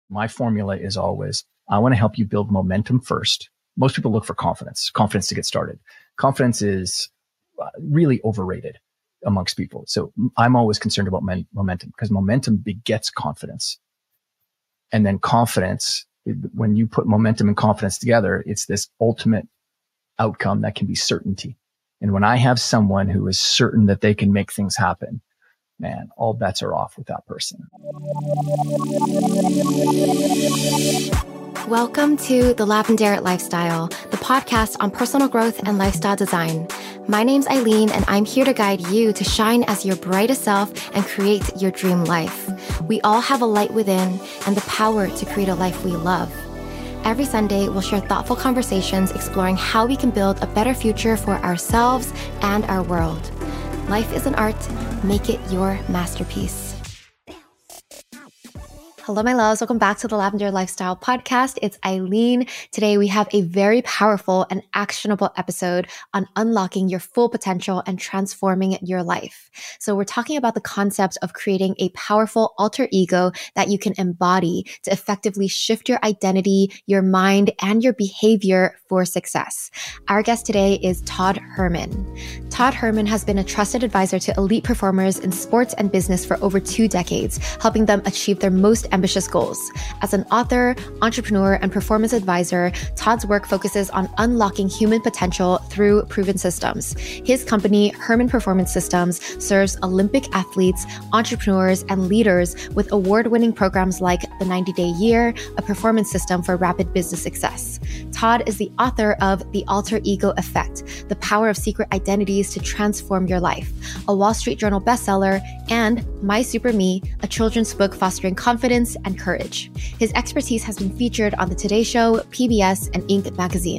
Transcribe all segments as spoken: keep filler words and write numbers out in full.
My formula is always, I want to help you build momentum first. Most people look for confidence, confidence to get started. Confidence is really overrated amongst people. So I'm always concerned about men- momentum because momentum begets confidence. And then confidence, when you put momentum and confidence together, it's this ultimate outcome that can be certainty. And when I have someone who is certain that they can make things happen, man, all bets are off with that person. Welcome to The Lavendaire Lifestyle, the podcast on personal growth and lifestyle design. My name's Eileen, and I'm here to guide you to shine as your brightest self and create your dream life. We all have a light within and the power to create a life we love. Every Sunday, we'll share thoughtful conversations exploring how we can build a better future for ourselves and our world. Life is an art. Make it your masterpiece. Hello, my loves. Welcome back to the Lavendaire Lifestyle Podcast. It's Eileen. Today, we have a very powerful and actionable episode on unlocking your full potential and transforming your life. So we're talking about the concept of creating a powerful alter ego that you can embody to effectively shift your identity, your mind, and your behavior for success. Our guest today is Todd Herman. Todd Herman has been a trusted advisor to elite performers in sports and business for over two decades, helping them achieve their most ambitious goals. As an author, entrepreneur, and performance advisor, Todd's work focuses on unlocking human potential through proven systems. His company, Herman Performance Systems, serves Olympic athletes, entrepreneurs, and leaders with award-winning programs like the ninety-day year, a performance system for rapid business success. Todd is the author of The Alter Ego Effect, The Power of Secret Identities to Transform Your Life, a Wall Street Journal bestseller, and My Super Me, a children's book fostering confidence and courage. His expertise has been featured on The Today Show, P B S, and Inc magazine.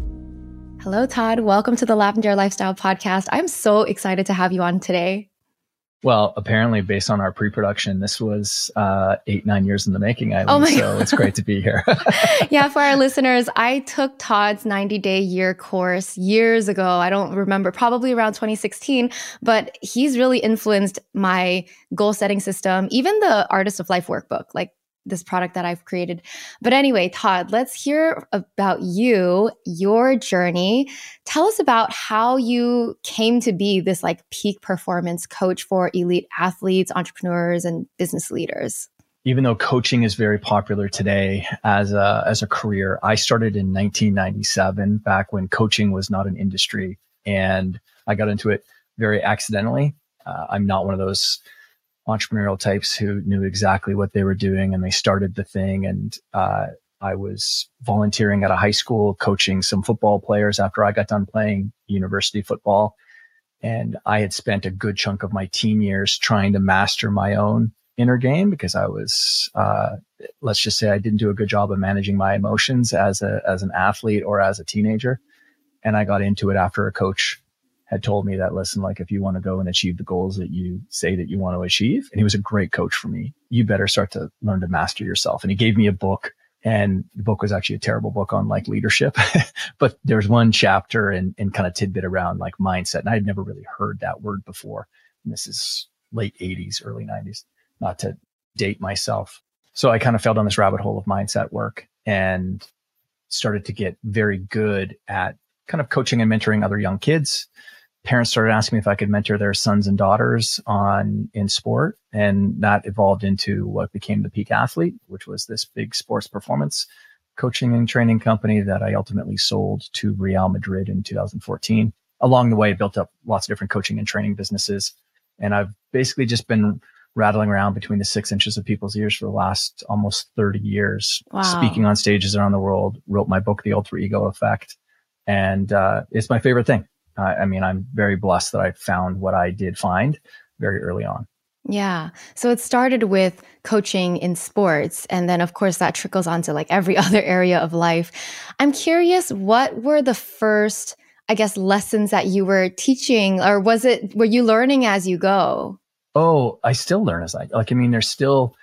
Hello, Todd. Welcome to the Lavendaire Lifestyle Podcast. I'm so excited to have you on today. Well, apparently, based on our pre-production, this was uh, eight, nine years in the making, Eileen. Oh my so God. It's great to be here. Yeah, for our listeners, I took Todd's ninety-day year course years ago. I don't remember, probably around twenty sixteen, but he's really influenced my goal-setting system, even the Artist of Life workbook, like this product that I've created. But anyway, Todd, let's hear about you, your journey. Tell us about how you came to be this like peak performance coach for elite athletes, entrepreneurs, and business leaders. Even though coaching is very popular today as a, as a career, I started in nineteen ninety-seven, back when coaching was not an industry, and I got into it very accidentally. Uh, I'm not one of those entrepreneurial types who knew exactly what they were doing, and they started the thing. And uh, I was volunteering at a high school, coaching some football players after I got done playing university football. And I had spent a good chunk of my teen years trying to master my own inner game because I was, uh, let's just say I didn't do a good job of managing my emotions as a, as an athlete or as a teenager. And I got into it after a coach had told me that, listen, like if you want to go and achieve the goals that you say that you want to achieve, and he was a great coach for me, you better start to learn to master yourself. And he gave me a book, and the book was actually a terrible book on like leadership, but there's one chapter and, and kind of tidbit around like mindset. And I had never really heard that word before. And this is late eighties, early nineties, not to date myself. So I kind of fell down this rabbit hole of mindset work and started to get very good at kind of coaching and mentoring other young kids. Parents started asking me if I could mentor their sons and daughters on in sport. And that evolved into what became the Peak Athlete, which was this big sports performance coaching and training company that I ultimately sold to Real Madrid in two thousand fourteen. Along the way, I built up lots of different coaching and training businesses. And I've basically just been rattling around between the six inches of people's ears for the last almost thirty years, Wow. Speaking on stages around the world, wrote my book, The Alter Ego Effect. And uh, it's my favorite thing. Uh, I mean, I'm very blessed that I found what I did find very early on. Yeah. So it started with coaching in sports. And then, of course, that trickles onto like every other area of life. I'm curious, what were the first, I guess, lessons that you were teaching, or was it, were you learning as you go? Oh, I still learn as I, like, I mean, there's still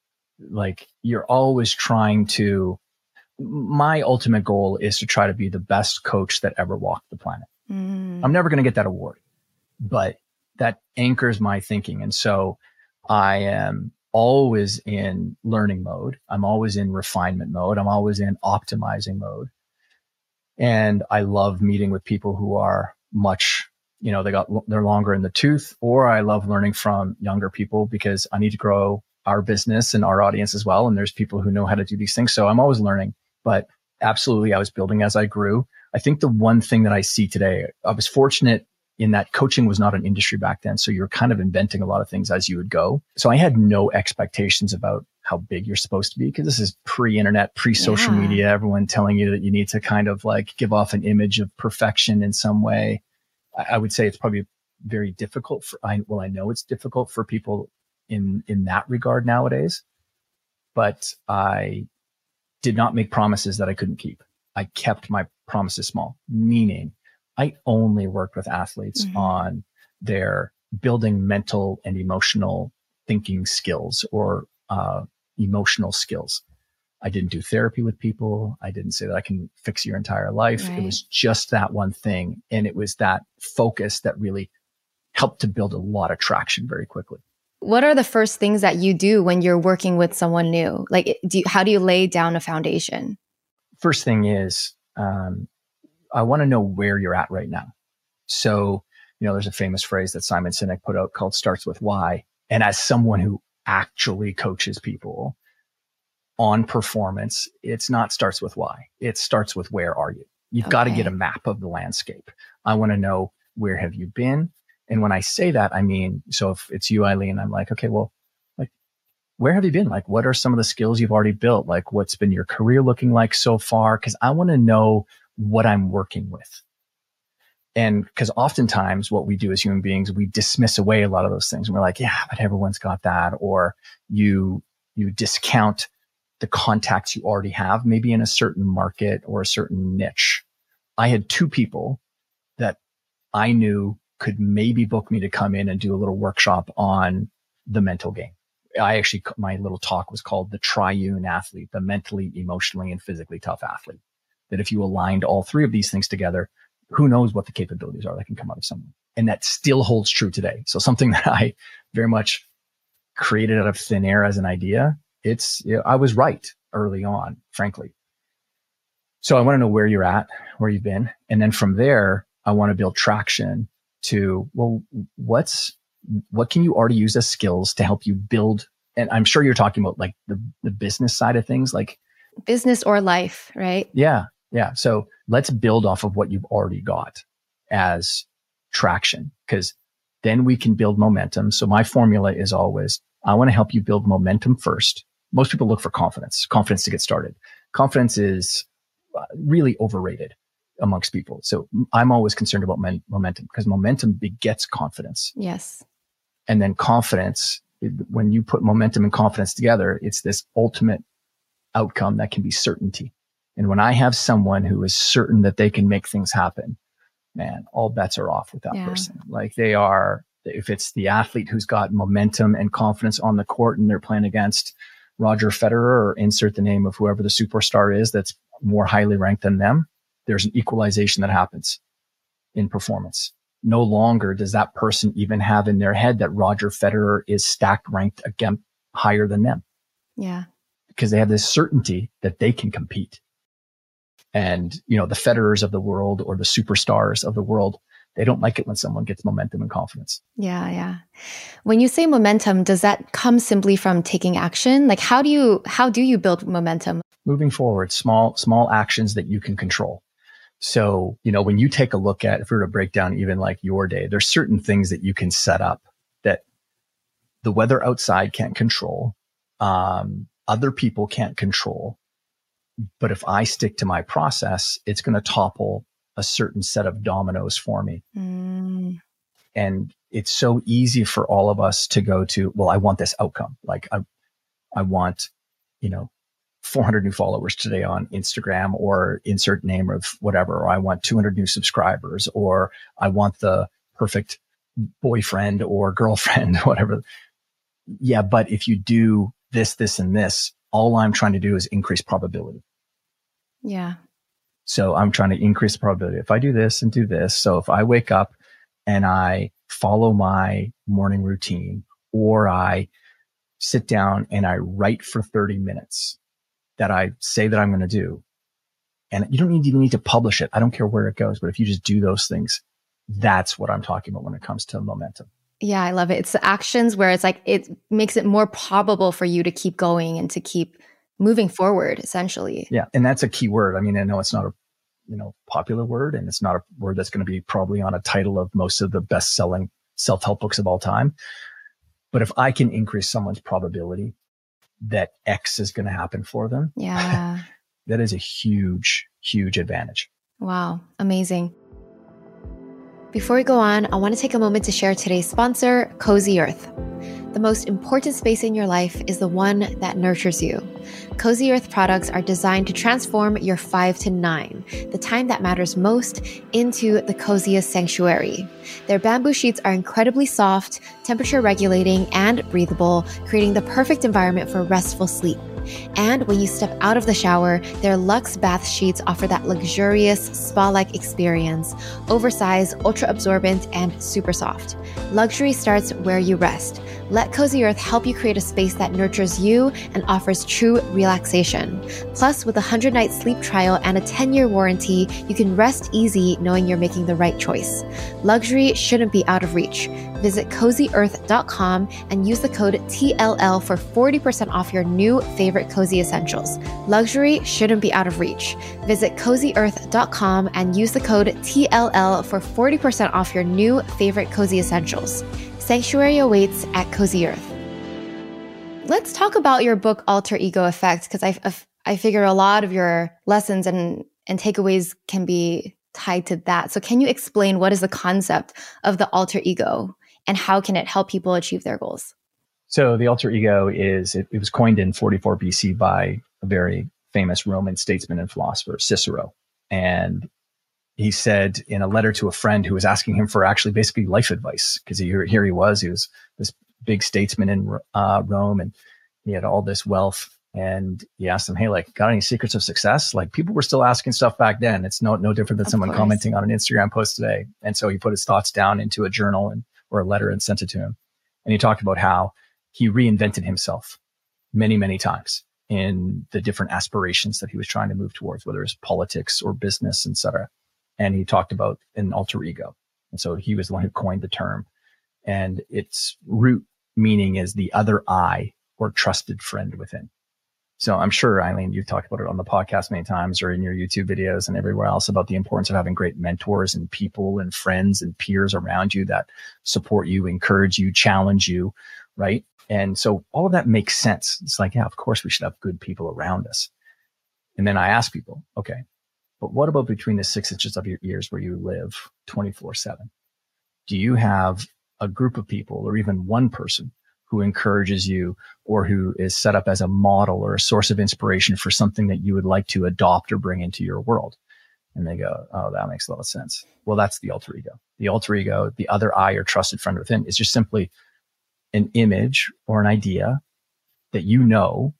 like, you're always trying to, my ultimate goal is to try to be the best coach that ever walked the planet. Mm. I'm never going to get that award, but that anchors my thinking. And so I am always in learning mode. I'm always in refinement mode. I'm always in optimizing mode. And I love meeting with people who are much, you know, they got, they're longer in the tooth, or I love learning from younger people because I need to grow our business and our audience as well. And there's people who know how to do these things. So I'm always learning, but absolutely I was building as I grew. I think the one thing that I see today, I was fortunate in that coaching was not an industry back then. So you're kind of inventing a lot of things as you would go. So I had no expectations about how big you're supposed to be, because this is pre-internet, pre-social yeah. media, everyone telling you that you need to kind of like give off an image of perfection in some way. I, I would say it's probably very difficult for, I, well, I know it's difficult for people in, in that regard nowadays, but I did not make promises that I couldn't keep. I kept my promises small, meaning I only worked with athletes mm-hmm. on their building mental and emotional thinking skills or uh, emotional skills. I didn't do therapy with people. I didn't say that I can fix your entire life. Right. It was just that one thing. And it was that focus that really helped to build a lot of traction very quickly. What are the first things that you do when you're working with someone new? Like, do you, how do you lay down a foundation? First thing is, um, I want to know where you're at right now. So, you know, there's a famous phrase that Simon Sinek put out called starts with why. And as someone who actually coaches people on performance, it's not starts with why. It starts with where are you? You've okay. got to get a map of the landscape. I want to know, where have you been? And when I say that, I mean, so if it's you, Eileen, I'm like, okay, well, like, where have you been? Like, what are some of the skills you've already built? Like, what's been your career looking like so far? Because I want to know what I'm working with. And because oftentimes what we do as human beings, we dismiss away a lot of those things. And we're like, yeah, but everyone's got that. Or you, you discount the contacts you already have, maybe in a certain market or a certain niche. I had two people that I knew could maybe book me to come in and do a little workshop on the mental game. I actually, my little talk was called the triune athlete, the mentally, emotionally, and physically tough athlete. That if you aligned all three of these things together, who knows what the capabilities are that can come out of someone. And that still holds true today. So something that I very much created out of thin air as an idea, it's, you know, I was right early on, frankly. So I want to know where you're at, where you've been. And then from there, I want to build traction to, well, what's, what can you already use as skills to help you build? And I'm sure you're talking about like the, the business side of things, like business or life, right? Yeah. Yeah. So let's build off of what you've already got as traction, because then we can build momentum. So my formula is always, I want to help you build momentum first. Most people look for confidence, confidence to get started. Confidence is really overrated amongst people. So I'm always concerned about men- momentum because momentum begets confidence. Yes. And then confidence, when you put momentum and confidence together, it's this ultimate outcome that can be certainty. And when I have someone who is certain that they can make things happen, man, all bets are off with that yeah. person. Like they are, if it's the athlete who's got momentum and confidence on the court and they're playing against Roger Federer or insert the name of whoever the superstar is that's more highly ranked than them, there's an equalization that happens in performance. No longer does that person even have in their head that Roger Federer is stacked ranked again higher than them. Yeah. Because they have this certainty that they can compete. And, you know, the Federers of the world or the superstars of the world, they don't like it when someone gets momentum and confidence. Yeah, yeah. When you say momentum, does that come simply from taking action? Like how do you how do you build momentum? Moving forward, small small actions that you can control. So, you know, when you take a look at, if we were to break down even like your day, there's certain things that you can set up that the weather outside can't control, um, other people can't control. But if I stick to my process, it's going to topple a certain set of dominoes for me. Mm. And it's so easy for all of us to go to, well, I want this outcome. Like I, I want, you know, four hundred new followers today on Instagram or insert name of whatever, or I want two hundred new subscribers, or I want the perfect boyfriend or girlfriend, whatever. Yeah. But if you do this, this, and this, all I'm trying to do is increase probability. Yeah. So I'm trying to increase the probability. If I do this and do this, so if I wake up and I follow my morning routine, or I sit down and I write for thirty minutes that I say that I'm going to do. And you don't need, even need to publish it. I don't care where it goes, but if you just do those things, that's what I'm talking about when it comes to momentum. Yeah, I love it. It's the actions where it's like, it makes it more probable for you to keep going and to keep moving forward, essentially. Yeah. And that's a key word. I mean, I know it's not a, you know, popular word, and it's not a word that's going to be probably on a title of most of the best selling self-help books of all time. But if I can increase someone's probability that X is going to happen for them, yeah, that is a huge, huge advantage. Wow. Amazing. Before we go on, I want to take a moment to share today's sponsor, Cozy Earth. The most important space in your life is the one that nurtures you. Cozy Earth products are designed to transform your five to nine, the time that matters most, into the coziest sanctuary. Their bamboo sheets are incredibly soft, temperature regulating, and breathable, creating the perfect environment for restful sleep. And when you step out of the shower, their luxe bath sheets offer that luxurious spa-like experience, oversized, ultra-absorbent, and super soft. Luxury starts where you rest. Let Cozy Earth help you create a space that nurtures you and offers true relaxation. Plus, with a one hundred night sleep trial and a ten year warranty, you can rest easy knowing you're making the right choice. Luxury shouldn't be out of reach. Visit cozy earth dot com and use the code T L L for forty percent off your new favorite cozy essentials. Luxury shouldn't be out of reach. Visit cozy earth dot com and use the code T L L for forty percent off your new favorite cozy essentials. Sanctuary awaits at Cozy Earth. Let's talk about your book, Alter Ego Effect, because I, I figure a lot of your lessons and, and takeaways can be tied to that. So can you explain what is the concept of the alter ego and how can it help people achieve their goals? So the alter ego is, it, it was coined in forty-four B C by a very famous Roman statesman and philosopher, Cicero. And he said in a letter to a friend who was asking him for actually basically life advice, because here, here he was, he was this big statesman in uh, Rome, and he had all this wealth. And he asked him, hey, like, got any secrets of success? Like, people were still asking stuff back then. It's no no different than of someone course. commenting on an Instagram post today. And so he put his thoughts down into a journal and or a letter and sent it to him. And he talked about how he reinvented himself many, many times in the different aspirations that he was trying to move towards, whether it's politics or business, et cetera. And he talked about an alter ego. And so he was the one who coined the term. And its root meaning is the other I, or trusted friend within. So I'm sure, Eileen, you've talked about it on the podcast many times or in your YouTube videos and everywhere else about the importance of having great mentors and people and friends and peers around you that support you, encourage you, challenge you, right? And so all of that makes sense. It's like, yeah, of course we should have good people around us. And then I ask people, okay, but what about between the six inches of your ears where you live twenty-four seven? Do you have a group of people or even one person who encourages you or who is set up as a model or a source of inspiration for something that you would like to adopt or bring into your world? And they go, oh, that makes a lot of sense. Well, that's the alter ego. The alter ego, the other I or trusted friend within, is just simply an image or an idea that you know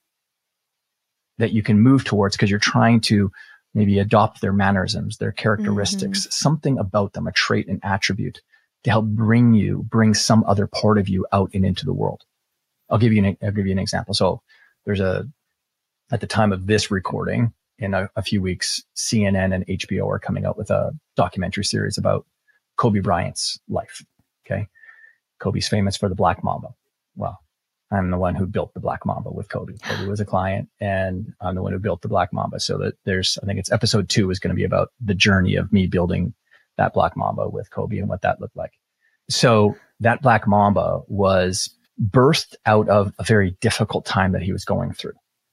that you can move towards because you're trying to maybe adopt their mannerisms, their characteristics, mm-hmm. something about them, a trait, an attribute to help bring you, bring some other part of you out and into the world. I'll give you an, I'll give you an example. So there's a, at the time of this recording, in a, a few weeks, C N N and H B O are coming out with a documentary series about Kobe Bryant's life. Okay. Kobe's famous for the Black Mamba. Well, I'm the one who built the Black Mamba with Kobe. Kobe was a client and I'm the one who built the Black Mamba. So that there's, I think it's episode two is going to be about the journey of me building that Black Mamba with Kobe and what that looked like. So that Black Mamba was birthed out of a very difficult time that he was going through.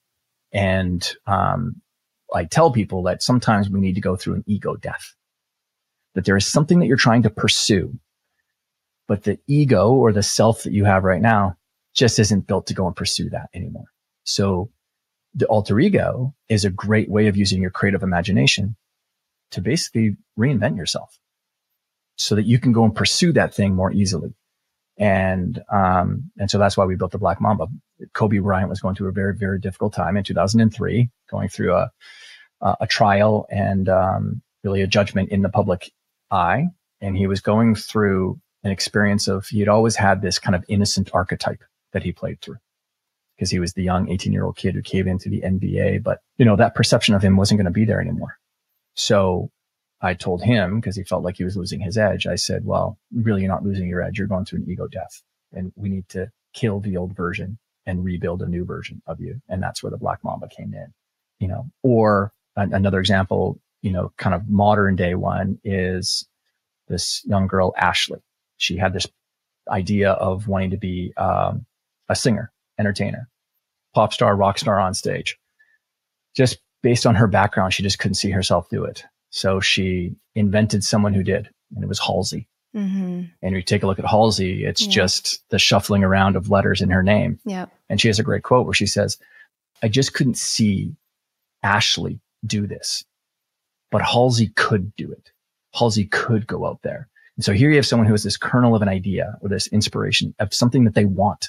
And, um, I tell people that sometimes we need to go through an ego death, that there is something that you're trying to pursue, but the ego or the self that you have right now just isn't built to go and pursue that anymore. So the alter ego is a great way of using your creative imagination to basically reinvent yourself so that you can go and pursue that thing more easily. And, um, and so that's why we built the Black Mamba. Kobe Bryant was going through a very, very difficult time in two thousand three, going through a, a trial and, um, really a judgment in the public eye. And he was going through an experience of, he had always had this kind of innocent archetype that he played through. because he was the young eighteen year old kid who came into the N B A. But, you know, that perception of him wasn't going to be there anymore. So I told him, because he felt like he was losing his edge, I said, well, really, you're not losing your edge. You're going through an ego death, and we need to kill the old version and rebuild a new version of you. And that's where the Black Mamba came in, you know. Or a- another example, you know, kind of modern day one is this young girl, Ashley. She had this idea of wanting to be um, a singer, entertainer, pop star, rock star on stage. Just based on her background, she just couldn't see herself do it. So she invented someone who did, and it was Halsey. Mm-hmm. And you take a look at Halsey, it's yeah. just the shuffling around of letters in her name. Yeah. And she has a great quote where she says, I just couldn't see Ashley do this, but Halsey could do it. Halsey could go out there. And so here you have someone who has this kernel of an idea or this inspiration of something that they want.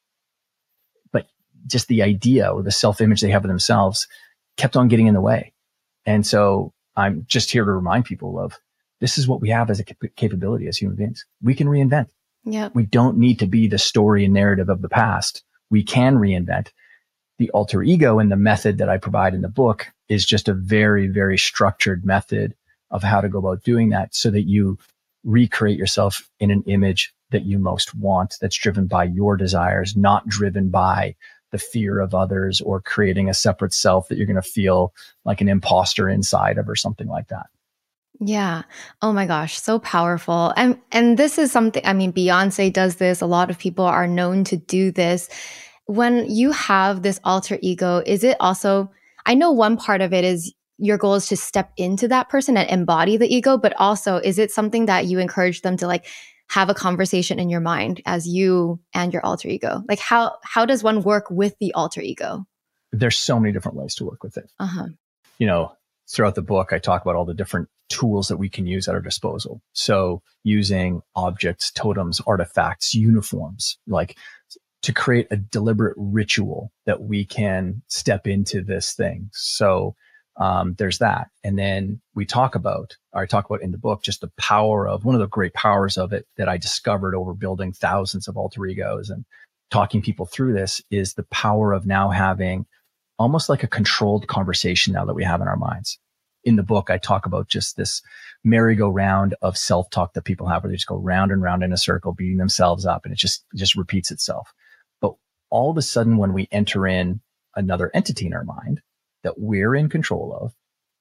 But just the idea or the self-image they have of themselves kept on getting in the way. And so I'm just here to remind people of this is what we have as a cap- capability as human beings. We can reinvent. Yeah. We don't need to be the story and narrative of the past. We can reinvent. The alter ego and the method that I provide in the book is just a very, very structured method of how to go about doing that so that you recreate yourself in an image that you most want, that's driven by your desires, not driven by the fear of others or creating a separate self that you're going to feel like an imposter inside of or something like that. Yeah. Oh my gosh. So powerful. And, and this is something, I mean, Beyonce does this. A lot of people are known to do this. When you have this alter ego, is it also, I know one part of it is your goal is to step into that person and embody the ego, but also is it something that you encourage them to like have a conversation in your mind as you and your alter ego? Like how, how does one work with the alter ego? There's so many different ways to work with it. Uh-huh. You know, throughout the book, I talk about all the different tools that we can use at our disposal. So using objects, totems, artifacts, uniforms, like to create a deliberate ritual that we can step into this thing. So um, there's that. And then we talk about, or I talk about in the book, just the power of one of the great powers of it that I discovered over building thousands of alter egos and talking people through this is the power of now having almost like a controlled conversation now that we have in our minds. In the book, I talk about just this merry-go-round of self-talk that people have where they just go round and round in a circle, beating themselves up, and it just, it just repeats itself. But all of a sudden, when we enter in another entity in our mind that we're in control of,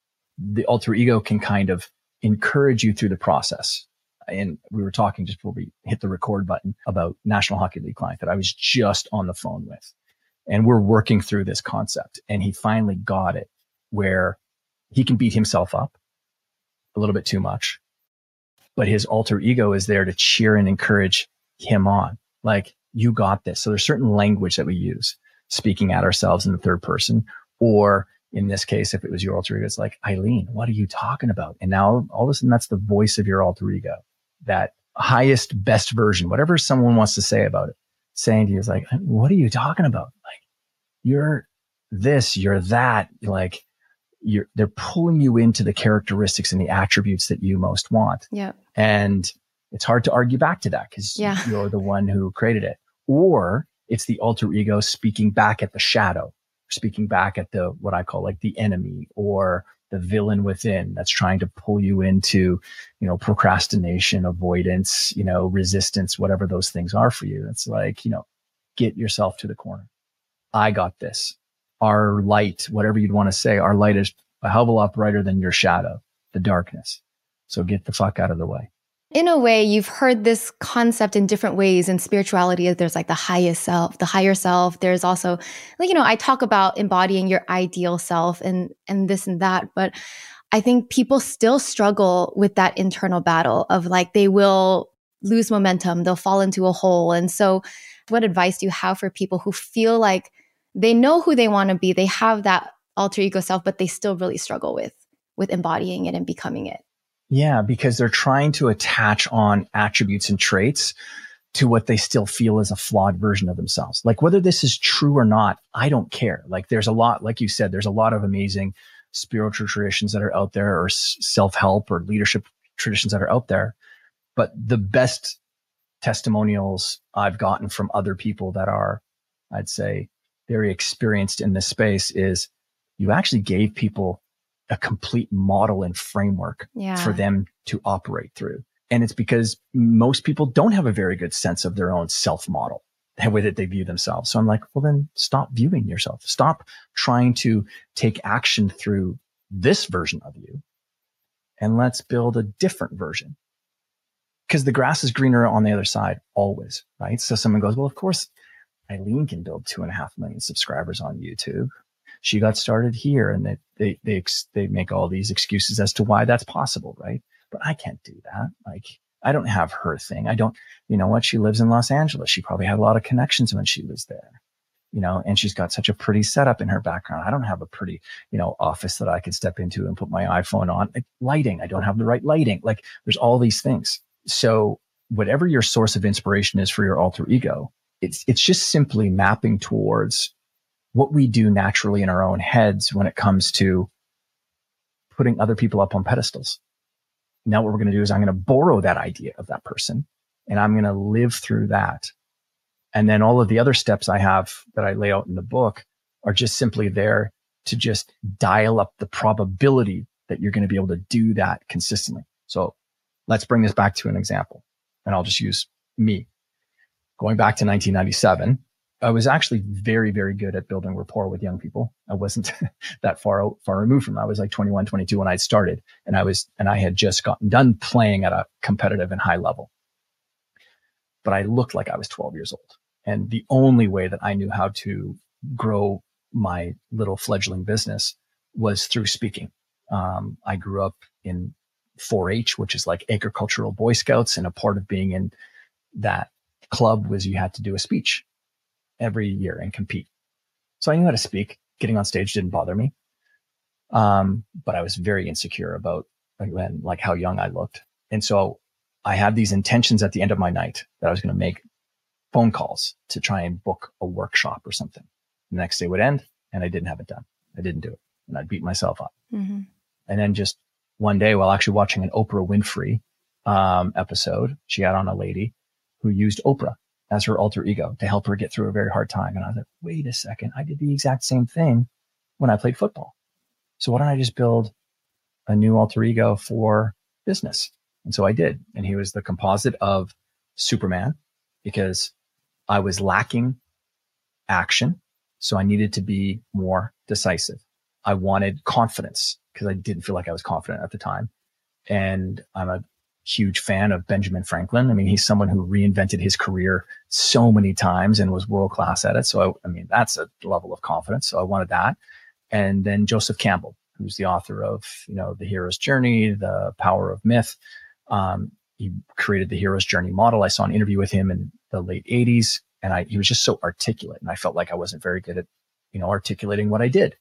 the alter ego can kind of encourage you through the process. And we were talking just before we hit the record button about National Hockey League client that I was just on the phone with. And we're working through this concept. And he finally got it where he can beat himself up a little bit too much, but his alter ego is there to cheer and encourage him on. Like, you got this. So there's certain language that we use, speaking at ourselves in the third person, or in this case, if it was your alter ego, it's like, Eileen, what are you talking about? And now all of a sudden that's the voice of your alter ego, that highest, best version, whatever someone wants to say about it, saying to you is like, what are you talking about? Like, you're this, you're that, like, You're, they're pulling you into the characteristics and the attributes that you most want. Yeah. And it's hard to argue back to that because yeah. you're the one who created it. Or it's the alter ego speaking back at the shadow, speaking back at the, what I call like the enemy or the villain within that's trying to pull you into, you know, procrastination, avoidance, you know, resistance, whatever those things are for you. It's like, you know, get yourself to the corner. I got this. Our light, whatever you'd want to say, our light is a hell of a lot brighter than your shadow, the darkness. So get the fuck out of the way. In a way, you've heard this concept in different ways in spirituality. There's like the highest self, the higher self. There's also, like, you know, I talk about embodying your ideal self and, and this and that, but I think people still struggle with that internal battle of like, they will lose momentum, they'll fall into a hole. And so what advice do you have for people who feel like they know who they want to be, they have that alter ego self, but they still really struggle with, with embodying it and becoming it? Yeah, because they're trying to attach on attributes and traits to what they still feel is a flawed version of themselves. Like whether this is true or not, I don't care. Like there's a lot, like you said, there's a lot of amazing spiritual traditions that are out there, or self-help or leadership traditions that are out there. But the best testimonials I've gotten from other people that are, I'd say, very experienced in this space is you actually gave people a complete model and framework yeah. for them to operate through. And it's because most people don't have a very good sense of their own self model, the way that they view themselves. So I'm like, well, then stop viewing yourself. Stop trying to take action through this version of you. And let's build a different version. Because the grass is greener on the other side always, right? So someone goes, well, of course, Eileen can build two and a half million subscribers on YouTube. She got started here, and they, they, they, they make all these excuses as to why that's possible, right? But I can't do that. Like, I don't have her thing. I don't, you know what? She lives in Los Angeles. She probably had a lot of connections when she was there, you know, and she's got such a pretty setup in her background. I don't have a pretty, you know, office that I can step into and put my iPhone on. Like, lighting. I don't have the right lighting. Like, there's all these things. So whatever your source of inspiration is for your alter ego, it's, it's just simply mapping towards what we do naturally in our own heads when it comes to putting other people up on pedestals. Now what we're going to do is I'm going to borrow that idea of that person, and I'm going to live through that. And then all of the other steps I have that I lay out in the book are just simply there to just dial up the probability that you're going to be able to do that consistently. So let's bring this back to an example, and I'll just use me. Going back to nineteen ninety-seven, I was actually very, very good at building rapport with young people. I wasn't that far, far removed from them. I was like twenty-one, twenty-two when I started, and I was, and I had just gotten done playing at a competitive and high level, but I looked like I was twelve years old. And the only way that I knew how to grow my little fledgling business was through speaking. Um, I grew up in four H, which is like agricultural Boy Scouts, and a part of being in that club was you had to do a speech every year and compete. So I knew how to speak. Getting on stage didn't bother me. Um, but I was very insecure about like, when, like how young I looked. And so I had these intentions at the end of my night that I was going to make phone calls to try and book a workshop or something. The next day would end and I didn't have it done. I didn't do it. And I'd beat myself up. Mm-hmm. And then just one day while actually watching an Oprah Winfrey um, episode, she had on a lady who used Oprah as her alter ego to help her get through a very hard time. And I was like, wait a second, I did the exact same thing when I played football. So why don't I just build a new alter ego for business? And so I did. And he was the composite of Superman, because I was lacking action. So I needed to be more decisive. I wanted confidence because I didn't feel like I was confident at the time. And I'm a huge fan of Benjamin Franklin. I mean, he's someone who reinvented his career so many times and was world class at it. So, I, I mean, that's a level of confidence. So I wanted that. And then Joseph Campbell, who's the author of, you know, The Hero's Journey, The Power of Myth. Um, he created the Hero's Journey model. I saw an interview with him in the late eighties, and I, he was just so articulate, and I felt like I wasn't very good at, you know, articulating what I did.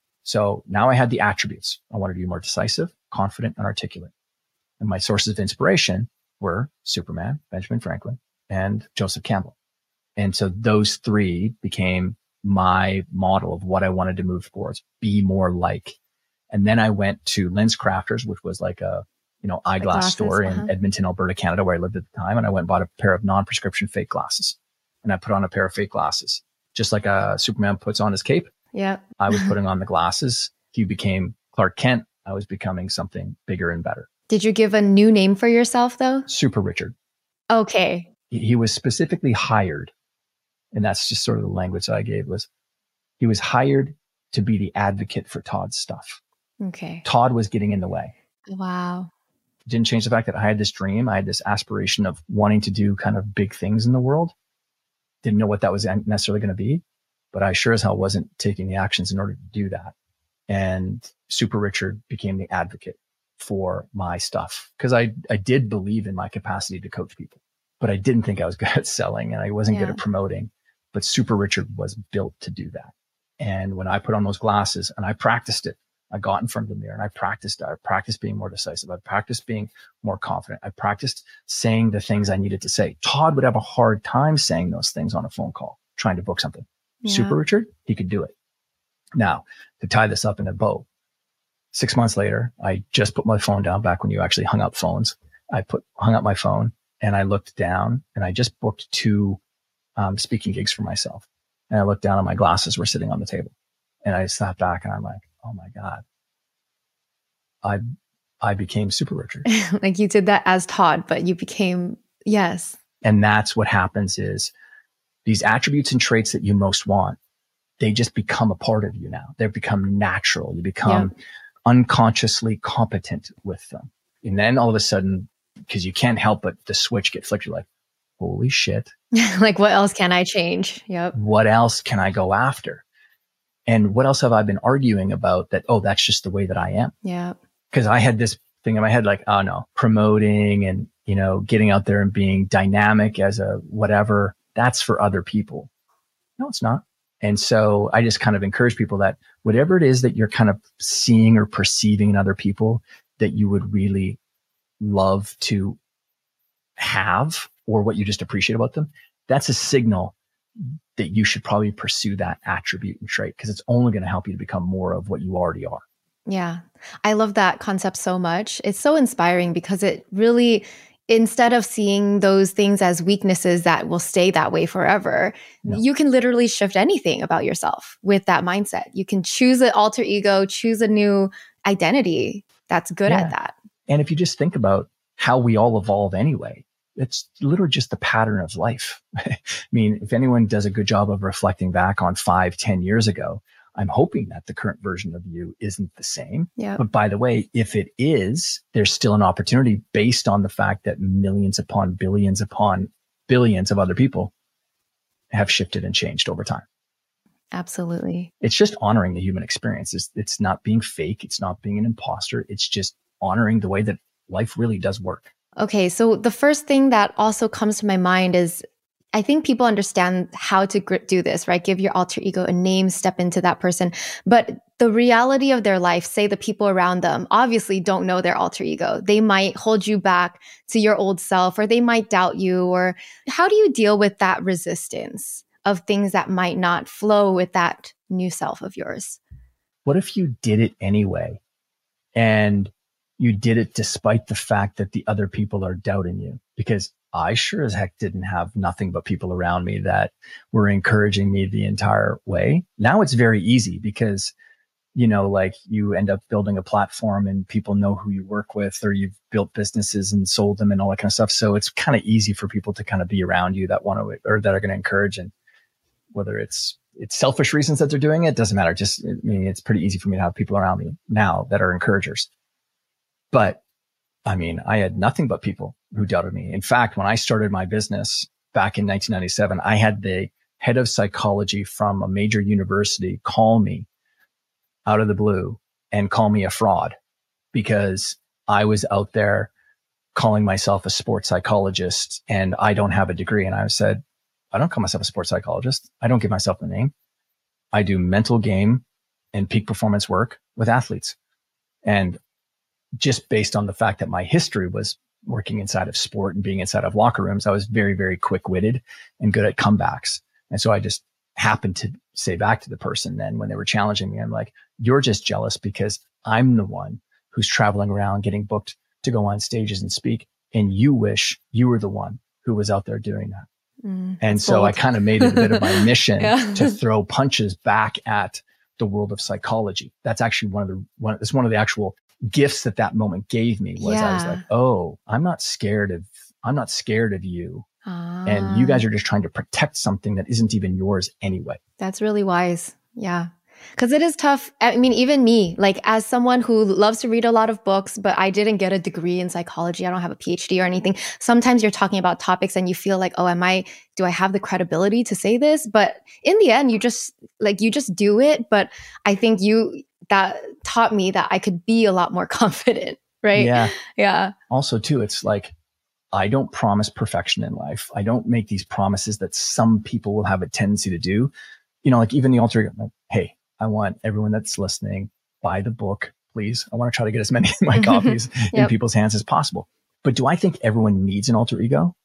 So now I had the attributes. I wanted to be more decisive, confident, and articulate. And my sources of inspiration were Superman, Benjamin Franklin, and Joseph Campbell. And so those three became my model of what I wanted to move towards, be more like. And then I went to Lens Crafters, which was like a, you know, eyeglass glasses, store uh-huh. in Edmonton, Alberta, Canada, where I lived at the time. And I went and bought a pair of non-prescription fake glasses. And I put on a pair of fake glasses, just like a Superman puts on his cape. Yeah. I was putting on the glasses. He became Clark Kent. I was becoming something bigger and better. Did you give a new name for yourself though? Super Richard. Okay. He, he was specifically hired. And that's just sort of the language that I gave was he was hired to be the advocate for Todd's stuff. Okay. Todd was getting in the way. Wow. It didn't change the fact that I had this dream. I had this aspiration of wanting to do kind of big things in the world. Didn't know what that was necessarily going to be, but I sure as hell wasn't taking the actions in order to do that. And Super Richard became the advocate for my stuff because I, I did believe in my capacity to coach people, but I didn't think I was good at selling and I wasn't yeah. good at promoting. But Super Richard was built to do that. And when I put on those glasses and I practiced it, I got in front of the mirror and I practiced, I practiced being more decisive. I practiced being more confident. I practiced saying the things I needed to say. Todd would have a hard time saying those things on a phone call, trying to book something. Yeah. Super Richard, he could do it. Now, to tie this up in a bow, six months later, I just put my phone down back when you actually hung up phones. I put, hung up my phone and I looked down and I just booked two um, speaking gigs for myself. And I looked down and my glasses were sitting on the table. And I sat back and I'm like, oh my God, I, I became super Richard. Like you did that as taught, but you became, yes. And that's what happens is these attributes and traits that you most want, they just become a part of you now. They become natural. You become Yep. unconsciously competent with them. And then all of a sudden, because you can't help but the switch get flicked, you're like, holy shit. Like, what else can I change? Yep. What else can I go after? And what else have I been arguing about that? Oh, that's just the way that I am. Yeah. Because I had this thing in my head, like, oh no, promoting and, you know, getting out there and being dynamic as a whatever, that's for other people. No, it's not. And so I just kind of encourage people that whatever it is that you're kind of seeing or perceiving in other people that you would really love to have, or what you just appreciate about them, that's a signal that you should probably pursue that attribute and trait, because it's only going to help you to become more of what you already are. Yeah. I love that concept so much. It's so inspiring because it really, instead of seeing those things as weaknesses that will stay that way forever, No. you can literally shift anything about yourself with that mindset. You can choose an alter ego, choose a new identity that's good Yeah. at that. And if you just think about how we all evolve anyway, it's literally just the pattern of life. I mean, if anyone does a good job of reflecting back on five, ten years ago, I'm hoping that the current version of you isn't the same. Yeah. But by the way, if it is, there's still an opportunity based on the fact that millions upon billions upon billions of other people have shifted and changed over time. Absolutely. It's just honoring the human experience. It's, it's not being fake. It's not being an imposter. It's just honoring the way that life really does work. Okay. So the first thing that also comes to my mind is I think people understand how to gr- do this, right? Give your alter ego a name, step into that person. But the reality of their life, say the people around them, obviously don't know their alter ego. They might hold you back to your old self, or they might doubt you. Or how do you deal with that resistance of things that might not flow with that new self of yours? What if you did it anyway? And you did it despite the fact that the other people are doubting you? Because I sure as heck didn't have nothing but people around me that were encouraging me the entire way. Now it's very easy because, you know, like you end up building a platform and people know who you work with, or you've built businesses and sold them and all that kind of stuff. So it's kind of easy for people to kind of be around you that want to, or that are going to encourage. And whether it's, it's selfish reasons that they're doing it, doesn't matter. Just, I mean, it's pretty easy for me to have people around me now that are encouragers. But I mean, I had nothing but people who doubted me. In fact, when I started my business back in nineteen ninety-seven, I had the head of psychology from a major university call me out of the blue and call me a fraud because I was out there calling myself a sports psychologist and I don't have a degree. And I said, I don't call myself a sports psychologist. I don't give myself a name. I do mental game and peak performance work with athletes. And just based on the fact that my history was working inside of sport and being inside of locker rooms, I was very, very quick-witted and good at comebacks. And so I just happened to say back to the person then when they were challenging me, I'm like, you're just jealous because I'm the one who's traveling around getting booked to go on stages and speak. And you wish you were the one who was out there doing that. Mm, and so bold. I kind of made it a bit of my mission Yeah. to throw punches back at the world of psychology. That's actually one of the, one, it's one of the actual gifts that that moment gave me was I was Yeah. like, oh, I'm not scared of, I'm not scared of you. Ah, And you guys are just trying to protect something that isn't even yours anyway. that's really wise. Yeah. Because it is tough. I mean, even me, like as someone who loves to read a lot of books, but I didn't get a degree in psychology. I don't have a P H D or anything. Sometimes you're talking about topics and you feel like, oh, am I, do I have the credibility to say this? But in the end, you just like, you just do it. But I think you, that taught me that I could be a lot more confident, right? Yeah. Yeah. Also too, it's like, I don't promise perfection in life. I don't make these promises that some people will have a tendency to do. You know, like even the alter ego, like, hey, I want everyone that's listening, buy the book, please. I want to try to get as many of my copies in Yep. people's hands as possible. But do I think everyone needs an alter ego?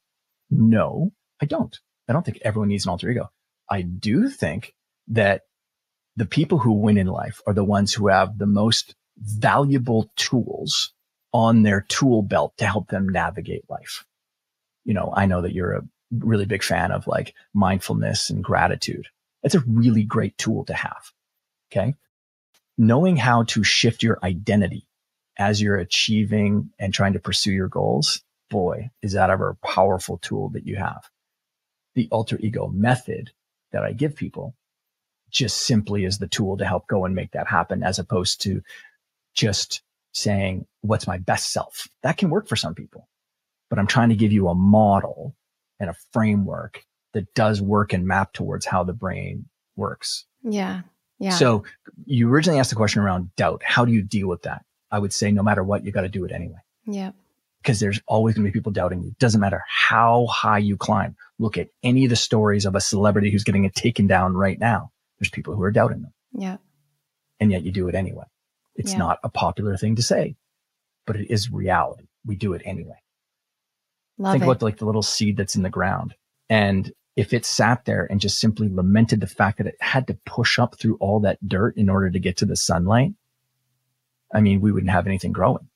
No, I don't. I don't think everyone needs an alter ego. I do think that the people who win in life are the ones who have the most valuable tools on their tool belt to help them navigate life. You know, I know that you're a really big fan of like mindfulness and gratitude. It's a really great tool to have. Okay. Knowing how to shift your identity as you're achieving and trying to pursue your goals, boy, is that ever a powerful tool that you have. The alter ego method that I give people just simply is the tool to help go and make that happen, as opposed to just saying, what's my best self? That can work for some people, but I'm trying to give you a model and a framework that does work and map towards how the brain works. Yeah. Yeah. So you originally asked the question around doubt. How do you deal with that? I would say no matter what, you got to do it anyway. Yeah. Because there's always going to be people doubting you. Doesn't matter how high you climb. Look at any of the stories of a celebrity who's getting it taken down right now. There's people who are doubting them. Yeah. And yet you do it anyway. It's yeah. not a popular thing to say, but it is reality. We do it anyway. Love Think it. about like the little seed that's in the ground. And if it sat there and just simply lamented the fact that it had to push up through all that dirt in order to get to the sunlight, I mean, we wouldn't have anything growing.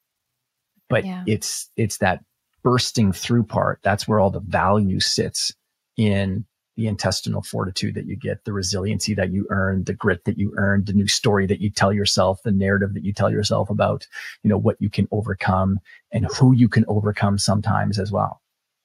But yeah. it's, it's that bursting through part. That's where all the value sits in the intestinal fortitude that you get, the resiliency that you earn, the grit that you earn, the new story that you tell yourself, the narrative that you tell yourself about, you know, what you can overcome and who you can overcome sometimes as well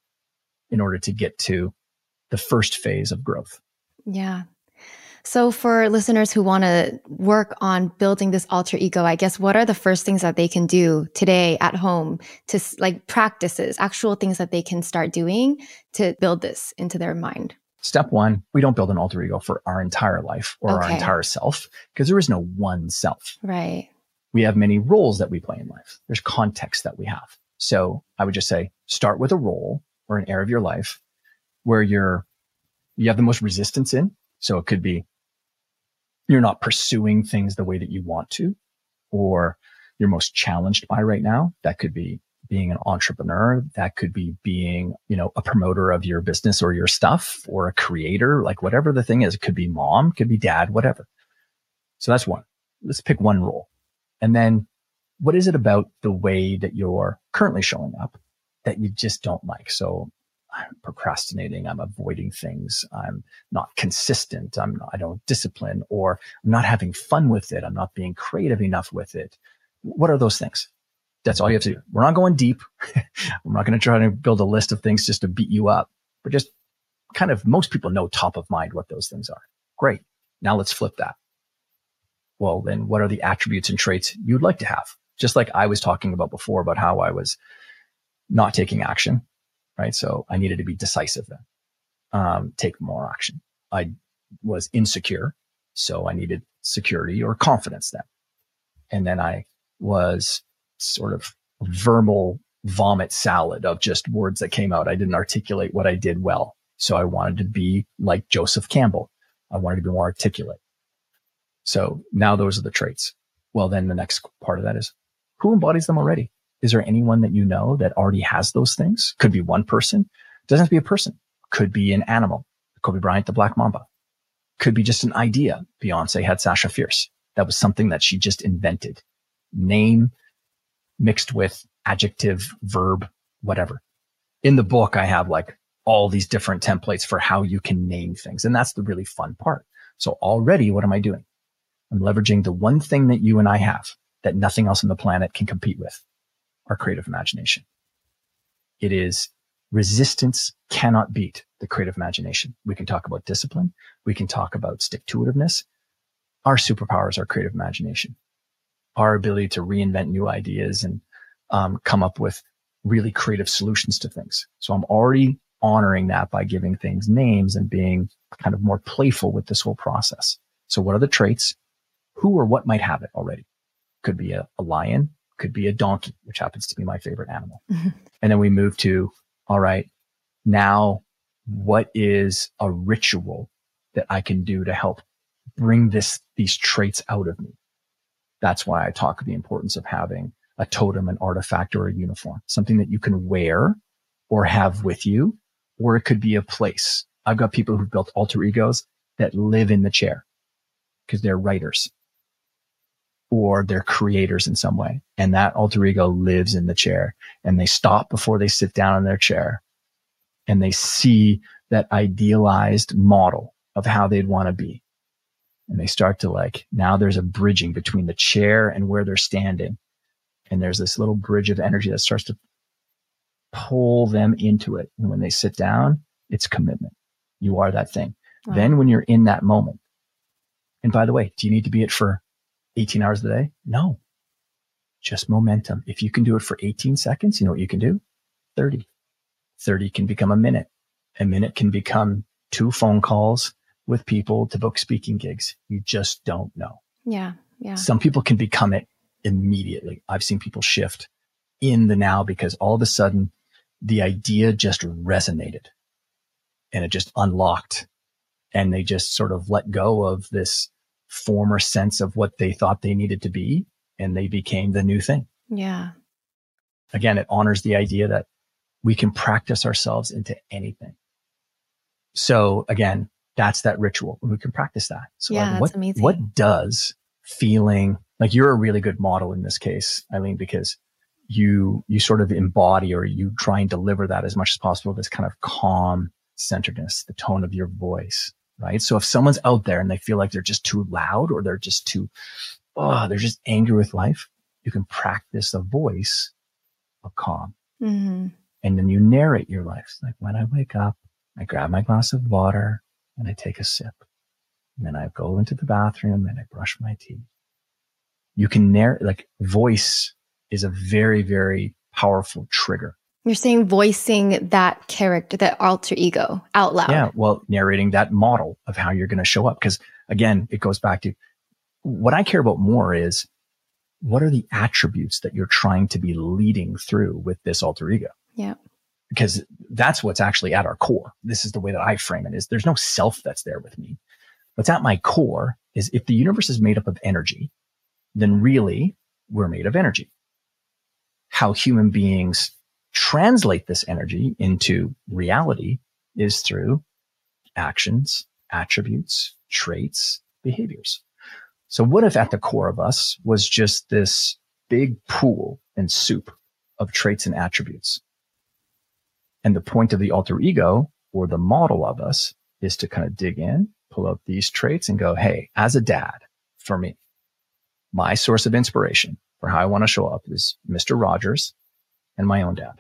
in order to get to the first phase of growth. Yeah. So for listeners who want to work on building this alter ego, I guess, what are the first things that they can do today at home to like practices, actual things that they can start doing to build this into their mind? Step one, we don't build an alter ego for our entire life or Okay. our entire self, because there is no one self. Right. We have many roles that we play in life. There's context that we have. So I would just say, start with a role or an area of your life where you're, you have the most resistance in. So it could be you're not pursuing things the way that you want to, or you're most challenged by right now. That could be being an entrepreneur. That could be being, you know, a promoter of your business or your stuff, or a creator, like whatever the thing is. It could be mom, could be dad, whatever. So that's one. Let's pick one role. And then what is it about the way that you're currently showing up that you just don't like? So I'm procrastinating. I'm avoiding things. I'm not consistent. I'm not, I don't discipline, or I'm not having fun with it. I'm not being creative enough with it. What are those things? That's all you have to do. We're not going deep. We're not going to try to build a list of things just to beat you up. But just kind of, most people know top of mind what those things are. Great. Now let's flip that. Well, then what are the attributes and traits you'd like to have? Just like I was talking about before about how I was not taking action, right? So I needed to be decisive then, um, take more action. I was insecure, so I needed security or confidence then. And then I was sort of verbal vomit salad of just words that came out. I didn't articulate what I did well. So I wanted to be like Joseph Campbell. I wanted to be more articulate. So now those are the traits. Well, then the next part of that is, who embodies them already? Is there anyone that you know that already has those things? Could be one person. Doesn't have to be a person. Could be an animal. Kobe Bryant, the Black Mamba. Could be just an idea. Beyonce had Sasha Fierce. That was something that she just invented. Name mixed with adjective, verb, whatever. In the book, I have like all these different templates for how you can name things. And that's the really fun part. So already, what am I doing? I'm leveraging the one thing that you and I have that nothing else on the planet can compete with, our creative imagination. It is resistance cannot beat the creative imagination. We can talk about discipline. We can talk about stick-to-itiveness. Our superpower is our creative imagination, our ability to reinvent new ideas and um, come up with really creative solutions to things. So I'm already honoring that by giving things names and being kind of more playful with this whole process. So what are the traits? Who or what might have it already? Could be a, a lion, could be a donkey, which happens to be my favorite animal. Mm-hmm. And then we move to, all right, now what is a ritual that I can do to help bring this, these traits out of me? That's why I talk the importance of having a totem, an artifact, or a uniform, something that you can wear or have with you, or it could be a place. I've got people who've built alter egos that live in the chair because they're writers or they're creators in some way. And that alter ego lives in the chair, and they stop before they sit down in their chair and they see that idealized model of how they'd want to be. And they start to like, now there's a bridging between the chair and where they're standing. And there's this little bridge of energy that starts to pull them into it. And when they sit down, it's commitment. You are that thing. Wow. Then when you're in that moment, and by the way, do you need to be it for eighteen hours a day? No, just momentum. If you can do it for eighteen seconds, you know what you can do? thirty. thirty can become a minute. A minute can become two phone calls with people to book speaking gigs. You just don't know. Yeah. Yeah. Some people can become it immediately. I've seen people shift in the now because all of a sudden the idea just resonated and it just unlocked, and they just sort of let go of this former sense of what they thought they needed to be, and they became the new thing. Yeah. Again, it honors the idea that we can practice ourselves into anything. So again, that's that ritual. We can practice that. So yeah, like, that's what, amazing. What does feeling like, you're a really good model in this case, Eileen, because you, you sort of embody, or you try and deliver that as much as possible, this kind of calm centeredness, the tone of your voice, right? So if someone's out there and they feel like they're just too loud, or they're just too, oh, they're just angry with life, you can practice a voice of calm. Mm-hmm. And then you narrate your life. Like, when I wake up, I grab my glass of water and I take a sip. And then I go into the bathroom and I brush my teeth. You can narrate, like, voice is a very, very powerful trigger. You're saying voicing that character, that alter ego out loud. Yeah. Well, narrating that model of how you're going to show up. Because again, it goes back to what I care about more is, what are the attributes that you're trying to be leading through with this alter ego? Yeah. Because that's what's actually at our core. This is the way that I frame it, is there's no self that's there with me. What's at my core is, if the universe is made up of energy, then really we're made of energy. How human beings translate this energy into reality is through actions, attributes, traits, behaviors. So what if at the core of us was just this big pool and soup of traits and attributes? And the point of the alter ego, or the model of us, is to kind of dig in, pull out these traits and go, hey, as a dad, for me, my source of inspiration for how I want to show up is Mister Rogers and my own dad.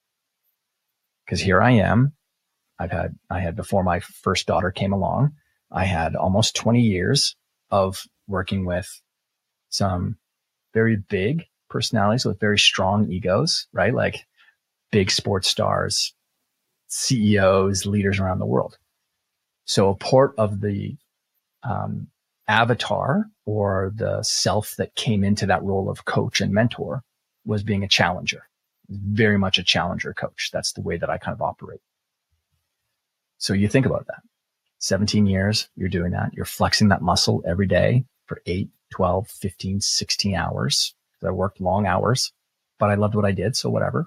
Because here I am. I've had, I had before my first daughter came along, I had almost twenty years of working with some very big personalities with very strong egos, right? Like big sports stars, C E Os, leaders around the world. So a part of the um, avatar, or the self that came into that role of coach and mentor, was being a challenger. Very much a challenger coach. That's the way that I kind of operate. So you think about that. seventeen years, you're doing that. You're flexing that muscle every day for eight, twelve, fifteen, sixteen hours. I worked long hours, but I loved what I did. So whatever.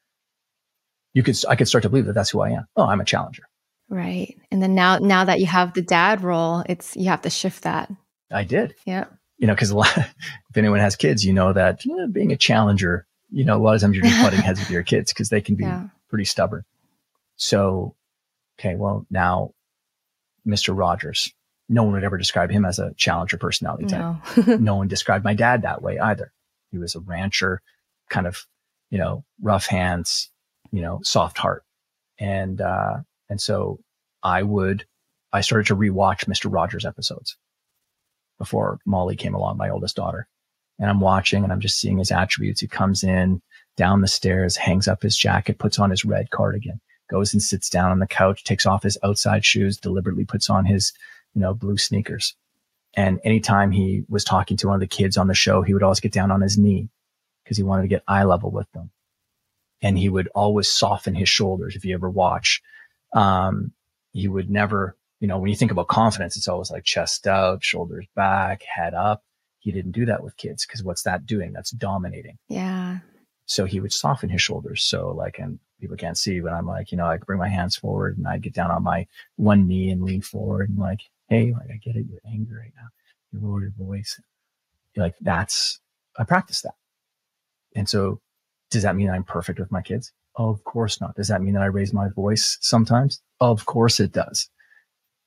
You could, I could start to believe that that's who I am. Oh, I'm a challenger. Right. And then now, now that you have the dad role, it's, you have to shift that. I did. Yeah. You know, because if anyone has kids, you know that, you know, being a challenger, you know, a lot of times you're just butting heads with your kids because they can be yeah. pretty stubborn. So, okay, well, now Mister Rogers, no one would ever describe him as a challenger personality type. No, no one described my dad that way either. He was a rancher, kind of, you know, rough hands, you know, soft heart. And, uh, and so I would, I started to rewatch Mister Rogers episodes before Molly came along, my oldest daughter. And I'm watching and I'm just seeing his attributes. He comes in down the stairs, hangs up his jacket, puts on his red cardigan, goes and sits down on the couch, takes off his outside shoes, deliberately puts on his, you know, blue sneakers. And anytime he was talking to one of the kids on the show, he would always get down on his knee because he wanted to get eye level with them. And he would always soften his shoulders. If you ever watch, um, he would never, you know, when you think about confidence, it's always like chest out, shoulders back, head up. He didn't do that with kids because what's that doing? That's dominating. Yeah. So he would soften his shoulders. So like, and people can't see, but I'm like, you know, I bring my hands forward and I get down on my one knee and lean forward and like, hey, like I get it. You're angry right now. You lower your voice. You're like, that's, I practice that. And so does that mean I'm perfect with my kids? Oh, of course not. Does that mean that I raise my voice sometimes? Of course it does.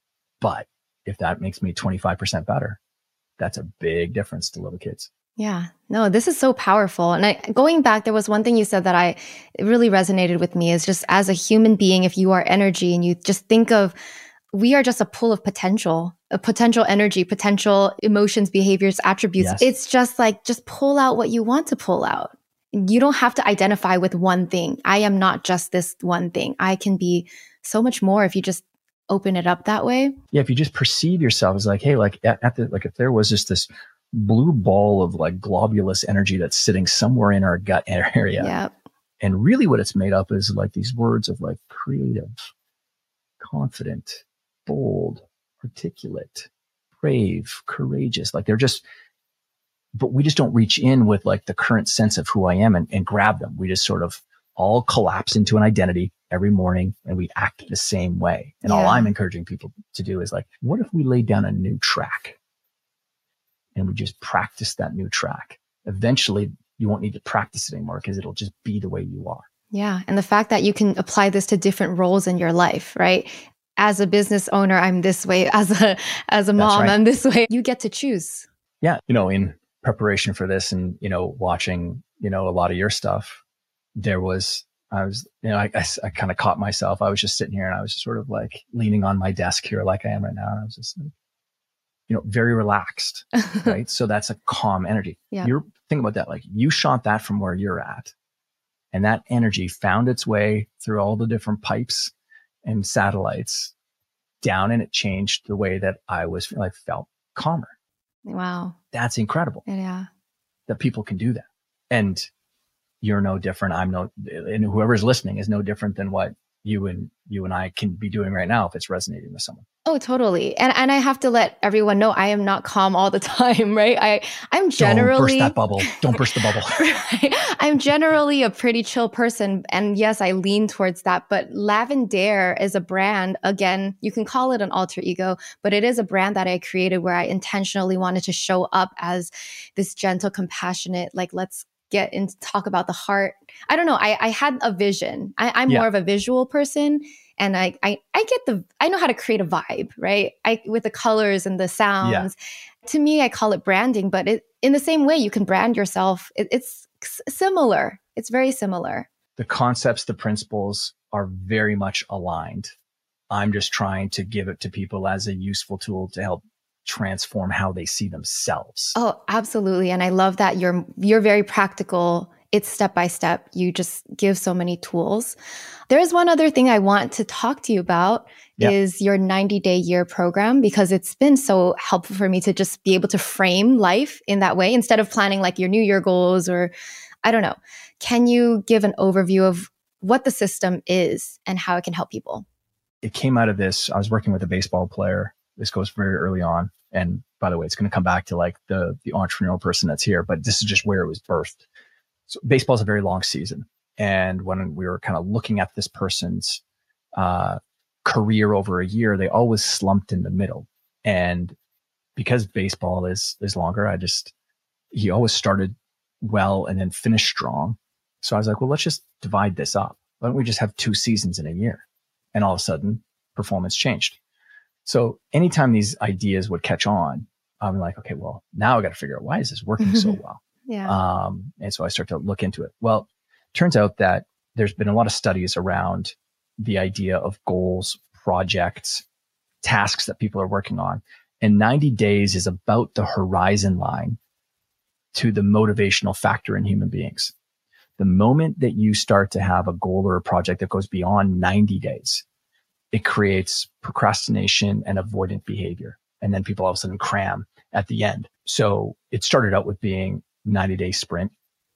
But if that makes me twenty-five percent better, that's a big difference to little kids. Yeah, no, this is so powerful. And I, going back, there was one thing you said that I it really resonated with me is just as a human being, if you are energy and you just think of, we are just a pool of potential, a potential energy, potential emotions, behaviors, attributes. Yes. It's just like, just pull out what you want to pull out. You don't have to identify with one thing. I am not just this one thing. I can be so much more if you just open it up that way. Yeah. If you just perceive yourself as like, hey, like at, at the, like if there was just this blue ball of like globulous energy that's sitting somewhere in our gut area. Yeah. And really what it's made up is like these words of like creative, confident, bold, articulate, brave, courageous. Like they're just, but we just don't reach in with like the current sense of who I am and, and grab them. We just sort of all collapse into an identity every morning and we act the same way. And Yeah. all I'm encouraging people to do is like, what if we laid down a new track and we just practice that new track? Eventually you won't need to practice it anymore because it'll just be the way you are. Yeah. And the fact that you can apply this to different roles in your life, right? As a business owner, I'm this way. As a, as a mom, right. I'm this way. You get to choose. Yeah. You know, in preparation for this and, you know, watching, you know, a lot of your stuff, there was, I was, you know, I, I, I kind of caught myself. I was just sitting here and I was just sort of like leaning on my desk here like I am right now. And I was just like, you know, very relaxed, right? So that's a calm energy. Yeah. You're thinking about that. Like you shot that from where you're at and that energy found its way through all the different pipes and satellites down and it changed the way that I was, I felt calmer. Wow. That's incredible. Yeah. That people can do that. And you're no different. I'm no, and whoever's listening is no different than what you and you and I can be doing right now if it's resonating with someone. Oh, totally. And and I have to let everyone know I am not calm all the time, right? I, I'm generally— Don't burst that bubble. Don't burst the bubble. Right? I'm generally a pretty chill person. And yes, I lean towards that. But Lavendaire is a brand. Again, you can call it an alter ego, but it is a brand that I created where I intentionally wanted to show up as this gentle, compassionate, like, let's get into talk about the heart. I don't know. I, I had a vision. I, I'm Yeah. more of a visual person. And I, I, I get the, I know how to create a vibe, right? I, with the colors and the sounds. Yeah. To me, I call it branding, but it, in the same way you can brand yourself. It, it's s- similar. It's very similar. The concepts, the principles are very much aligned. I'm just trying to give it to people as a useful tool to help transform how they see themselves. Oh, absolutely. And I love that you're, you're very practical. It's step by step. You just give so many tools. There is one other thing I want to talk to you about Yep. is your ninety day year program, because it's been so helpful for me to just be able to frame life in that way instead of planning like your new year goals or I don't know. Can you give an overview of what the system is and how it can help people? It came out of this. I was working with a baseball player. This goes very early on. And by the way, it's going to come back to like the, the entrepreneurial person that's here, but this is just where it was birthed. So baseball is a very long season. And when we were kind of looking at this person's uh, career over a year, they always slumped in the middle. And because baseball is, is longer, I just, he always started well and then finished strong. So I was like, well, let's just divide this up. Why don't we just have two seasons in a year? And all of a sudden performance changed. So anytime these ideas would catch on, I'm like, okay, well, now I got to figure out why is this working so well? Yeah. Um, and so I start to look into it. Well, turns out that there's been a lot of studies around the idea of goals, projects, tasks that people are working on. And ninety days is about the horizon line to the motivational factor in human beings. The moment that you start to have a goal or a project that goes beyond ninety days, it creates procrastination and avoidant behavior. And then people all of a sudden cram at the end. So it started out with being ninety day sprint.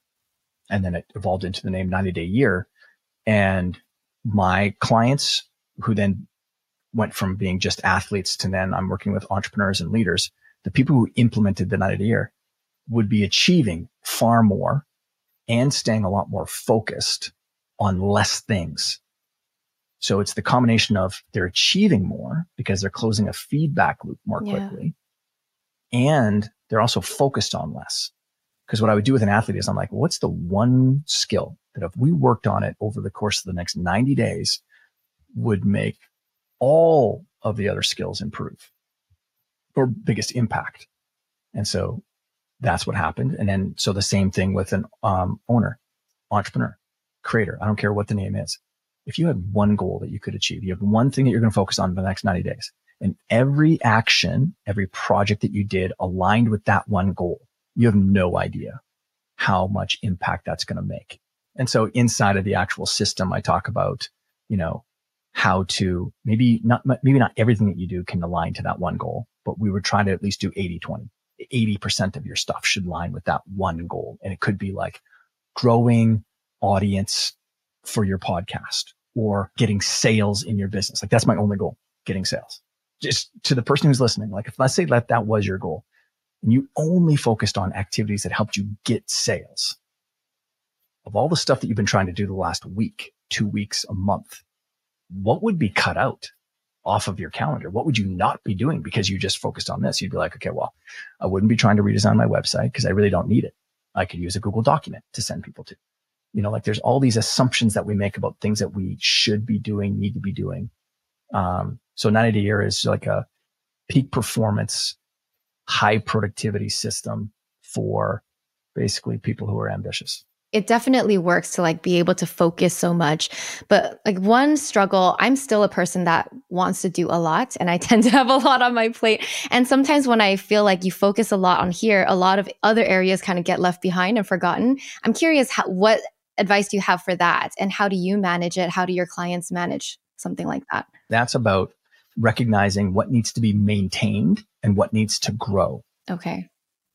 And then it evolved into the name ninety day year. And my clients who then went from being just athletes to then I'm working with entrepreneurs and leaders, the people who implemented the ninety day year would be achieving far more and staying a lot more focused on less things. So it's the combination of they're achieving more because they're closing a feedback loop more Yeah. quickly. And they're also focused on less. Because what I would do with an athlete is I'm like, what's the one skill that if we worked on it over the course of the next ninety days would make all of the other skills improve or biggest impact. And so that's what happened. And then, so the same thing with an um, owner, entrepreneur, creator. I don't care what the name is. If you had one goal that you could achieve, you have one thing that you're going to focus on for the next ninety days, and every action, every project that you did aligned with that one goal, you have no idea how much impact that's going to make. And so inside of the actual system, I talk about, you know, how to maybe not, maybe not everything that you do can align to that one goal, but we were trying to at least do eighty twenty. eighty percent of your stuff should align with that one goal. And it could be like growing audience for your podcast or getting sales in your business. Like that's my only goal, getting sales. Just to the person who's listening, like if let's say that that was your goal and you only focused on activities that helped you get sales, of all the stuff that you've been trying to do the last week, two weeks, a month, what would be cut out off of your calendar? What would you not be doing because you just focused on this? You'd be like, okay, well, I wouldn't be trying to redesign my website because I really don't need it. I could use a Google document to send people to. You know, like there's all these assumptions that we make about things that we should be doing, need to be doing. Um, so ninety day year is like a peak performance, high productivity system for basically people who are ambitious. It definitely works to like be able to focus so much. But like one struggle, I'm still a person that wants to do a lot and I tend to have a lot on my plate. And sometimes when I feel like you focus a lot on here, a lot of other areas kind of get left behind and forgotten. I'm curious, how, what advice do you have for that? And how do you manage it? How do your clients manage something like that? That's about recognizing what needs to be maintained and what needs to grow. Okay.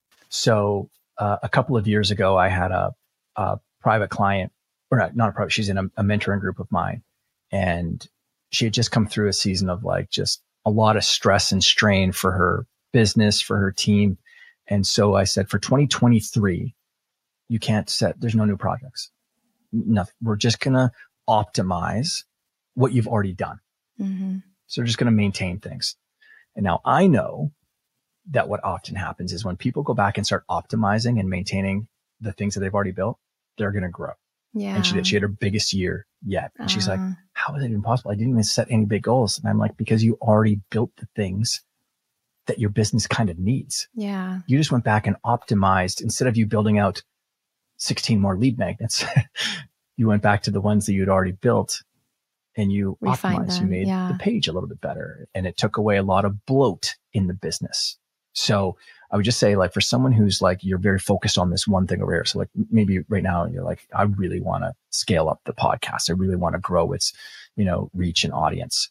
So uh, a couple of years ago, I had a a private client, or not, not a private, she's in a, a mentoring group of mine. And she had just come through a season of like just a lot of stress and strain for her business, for her team. And so I said, for twenty twenty-three, you can't set, there's no new projects. Nothing. We're just going to optimize what you've already done. Mm-hmm. So we're just going to maintain things. And now I know that what often happens is when people go back and start optimizing and maintaining the things that they've already built, they're going to grow. Yeah. And she did. She had her biggest year yet. And uh, she's like, Uh-huh. how is it even possible? I didn't even set any big goals. And I'm like, because you already built the things that your business kind of needs. Yeah. You just went back and optimized. Instead of you building out sixteen more lead magnets, you went back to the ones that you'd already built and you Refined optimized. them, You made yeah. the page a little bit better, and it took away a lot of bloat in the business. So I would just say, like, for someone who's like, you're very focused on this one thing over here. So like maybe right now you're like, I really want to scale up the podcast. I really want to grow its, you know, reach and audience.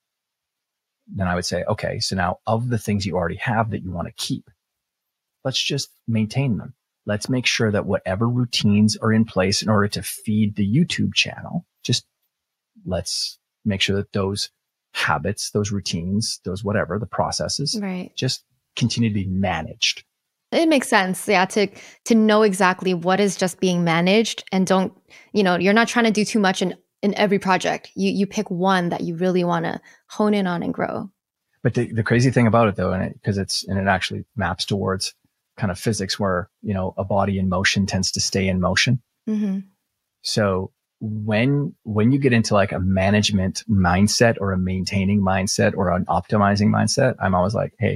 Then I would say, okay, so now of the things you already have that you want to keep, let's just maintain them. Let's make sure that whatever routines are in place in order to feed the YouTube channel, just let's make sure that those habits, those routines, those whatever, the processes, Right. just continue to be managed. It makes sense. Yeah. To, to know exactly what is just being managed, and don't, you know, you're not trying to do too much in, in every project. You, you pick one that you really want to hone in on and grow. But the, the crazy thing about it though, and it, cause it's, and it actually maps towards kind of physics where, you know, a body in motion tends to stay in motion. Mm-hmm. So when, when you get into like a management mindset or a maintaining mindset or an optimizing mindset, I'm always like, hey,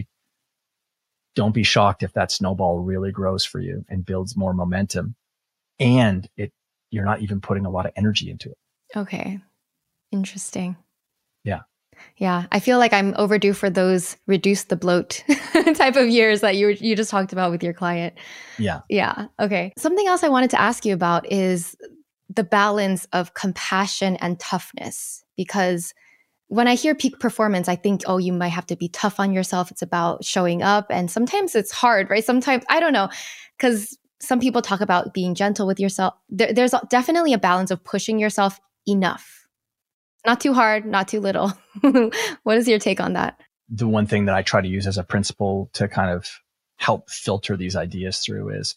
don't be shocked if that snowball really grows for you and builds more momentum, and it, you're not even putting a lot of energy into it. Okay. Interesting. Yeah. Yeah. I feel like I'm overdue for those reduce the bloat type of years that you you just talked about with your client. Yeah. Yeah. Okay. Something else I wanted to ask you about is the balance of compassion and toughness, because when I hear peak performance, I think, oh, you might have to be tough on yourself. It's about showing up. And sometimes it's hard, right? Sometimes, I don't know, because some people talk about being gentle with yourself. There, there's definitely a balance of pushing yourself enough. Not too hard, not too little. What is your take on that? The one thing that I try to use as a principle to kind of help filter these ideas through is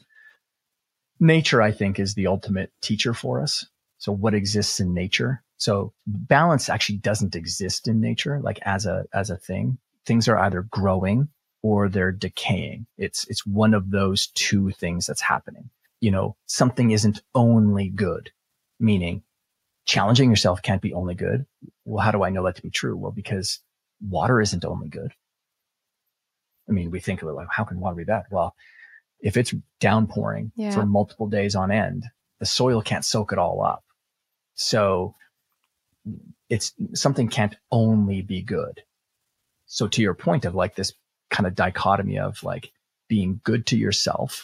nature, I think, is the ultimate teacher for us. So what exists in nature? So balance actually doesn't exist in nature, like as a, as a thing. Things are either growing or they're decaying. It's, it's one of those two things that's happening. You know, something isn't only good, meaning challenging yourself can't be only good. Well, how do I know that to be true? Well, because water isn't only good. I mean, we think of it like, how can water be bad? Well, if it's downpouring Yeah. for multiple days on end, the soil can't soak it all up. So it's something can't only be good. So to your point of like this kind of dichotomy of like being good to yourself,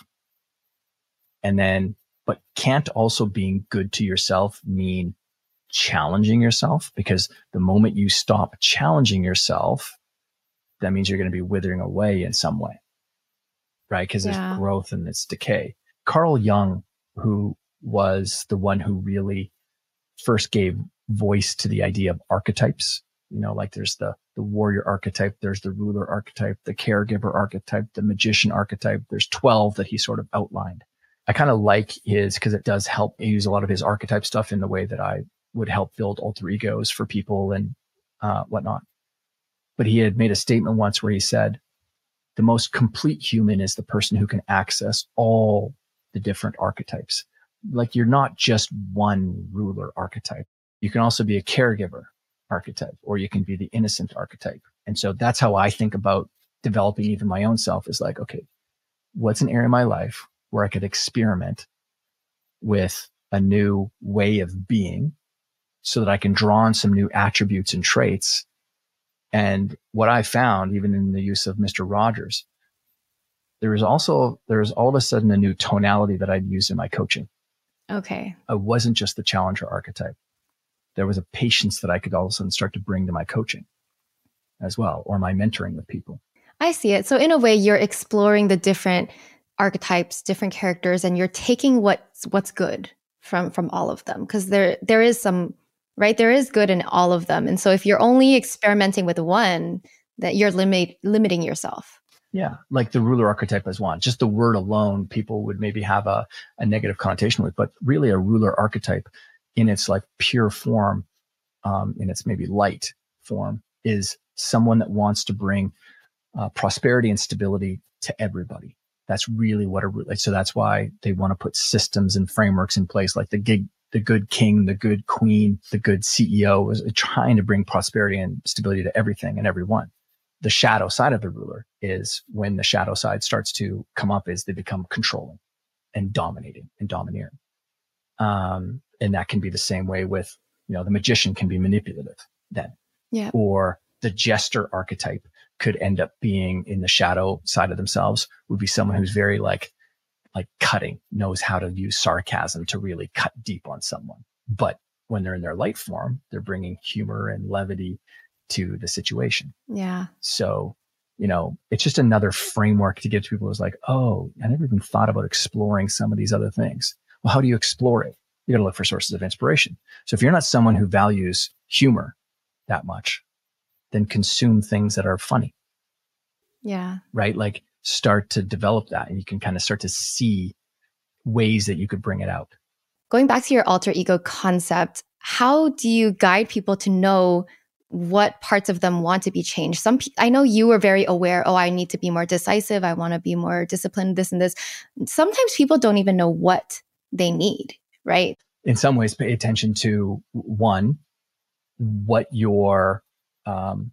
and then, but can't also being good to yourself mean challenging yourself? Because the moment you stop challenging yourself, that means you're going to be withering away in some way, right? Because Yeah. there's growth and it's decay. Carl Jung, who was the one who really first gave voice to the idea of archetypes, you know, like there's the, the warrior archetype, there's the ruler archetype, the caregiver archetype, the magician archetype. There's twelve that he sort of outlined. I kind of like his, because it does help use a lot of his archetype stuff in the way that I would help build alter egos for people and uh, whatnot. But he had made a statement once where he said, the most complete human is the person who can access all the different archetypes. Like you're not just one ruler archetype. You can also be a caregiver archetype, or you can be the innocent archetype. And so that's how I think about developing even my own self, is like, okay, what's an area of my life where I could experiment with a new way of being so that I can draw on some new attributes and traits. And what I found, even in the use of Mister Rogers, there was also, there was all of a sudden a new tonality that I'd use in my coaching. Okay. I wasn't just the challenger archetype. There was a patience that I could all of a sudden start to bring to my coaching as well, or my mentoring with people. I see it. So in a way, you're exploring the different archetypes, different characters, and you're taking what's what's good from from all of them, because there there is some, right? There is good in all of them. And so if you're only experimenting with one, that you're limit limiting yourself. Yeah, like the ruler archetype as one. Just the word alone, people would maybe have a, a negative connotation with, but really a ruler archetype in its like pure form, um, in its maybe light form, is someone that wants to bring uh, prosperity and stability to everybody. That's really what a ruler. So that's why they want to put systems and frameworks in place, like the gig, the good king, the good queen, the good C E O is trying to bring prosperity and stability to everything and everyone. The shadow side of the ruler is when the shadow side starts to come up, is they become controlling and dominating and domineering. Um, and that can be the same way with, you know, the magician can be manipulative then. Yeah. Or the jester archetype could end up being in the shadow side of themselves, would be someone who's very like, like cutting, knows how to use sarcasm to really cut deep on someone. But when they're in their light form, they're bringing humor and levity to the situation. Yeah. So, you know, it's just another framework to give to people who's like, oh, I never even thought about exploring some of these other things. Well, how do you explore it? You got to look for sources of inspiration. So if you're not someone who values humor that much, then consume things that are funny. Yeah. Right? Like start to develop that, and you can kind of start to see ways that you could bring it out. Going back to your alter ego concept, how do you guide people to know what parts of them want to be changed? Some, pe- I know you were very aware, oh, I need to be more decisive. I want to be more disciplined, this and this. Sometimes people don't even know what they need, right? In some ways, pay attention to one, what you're um,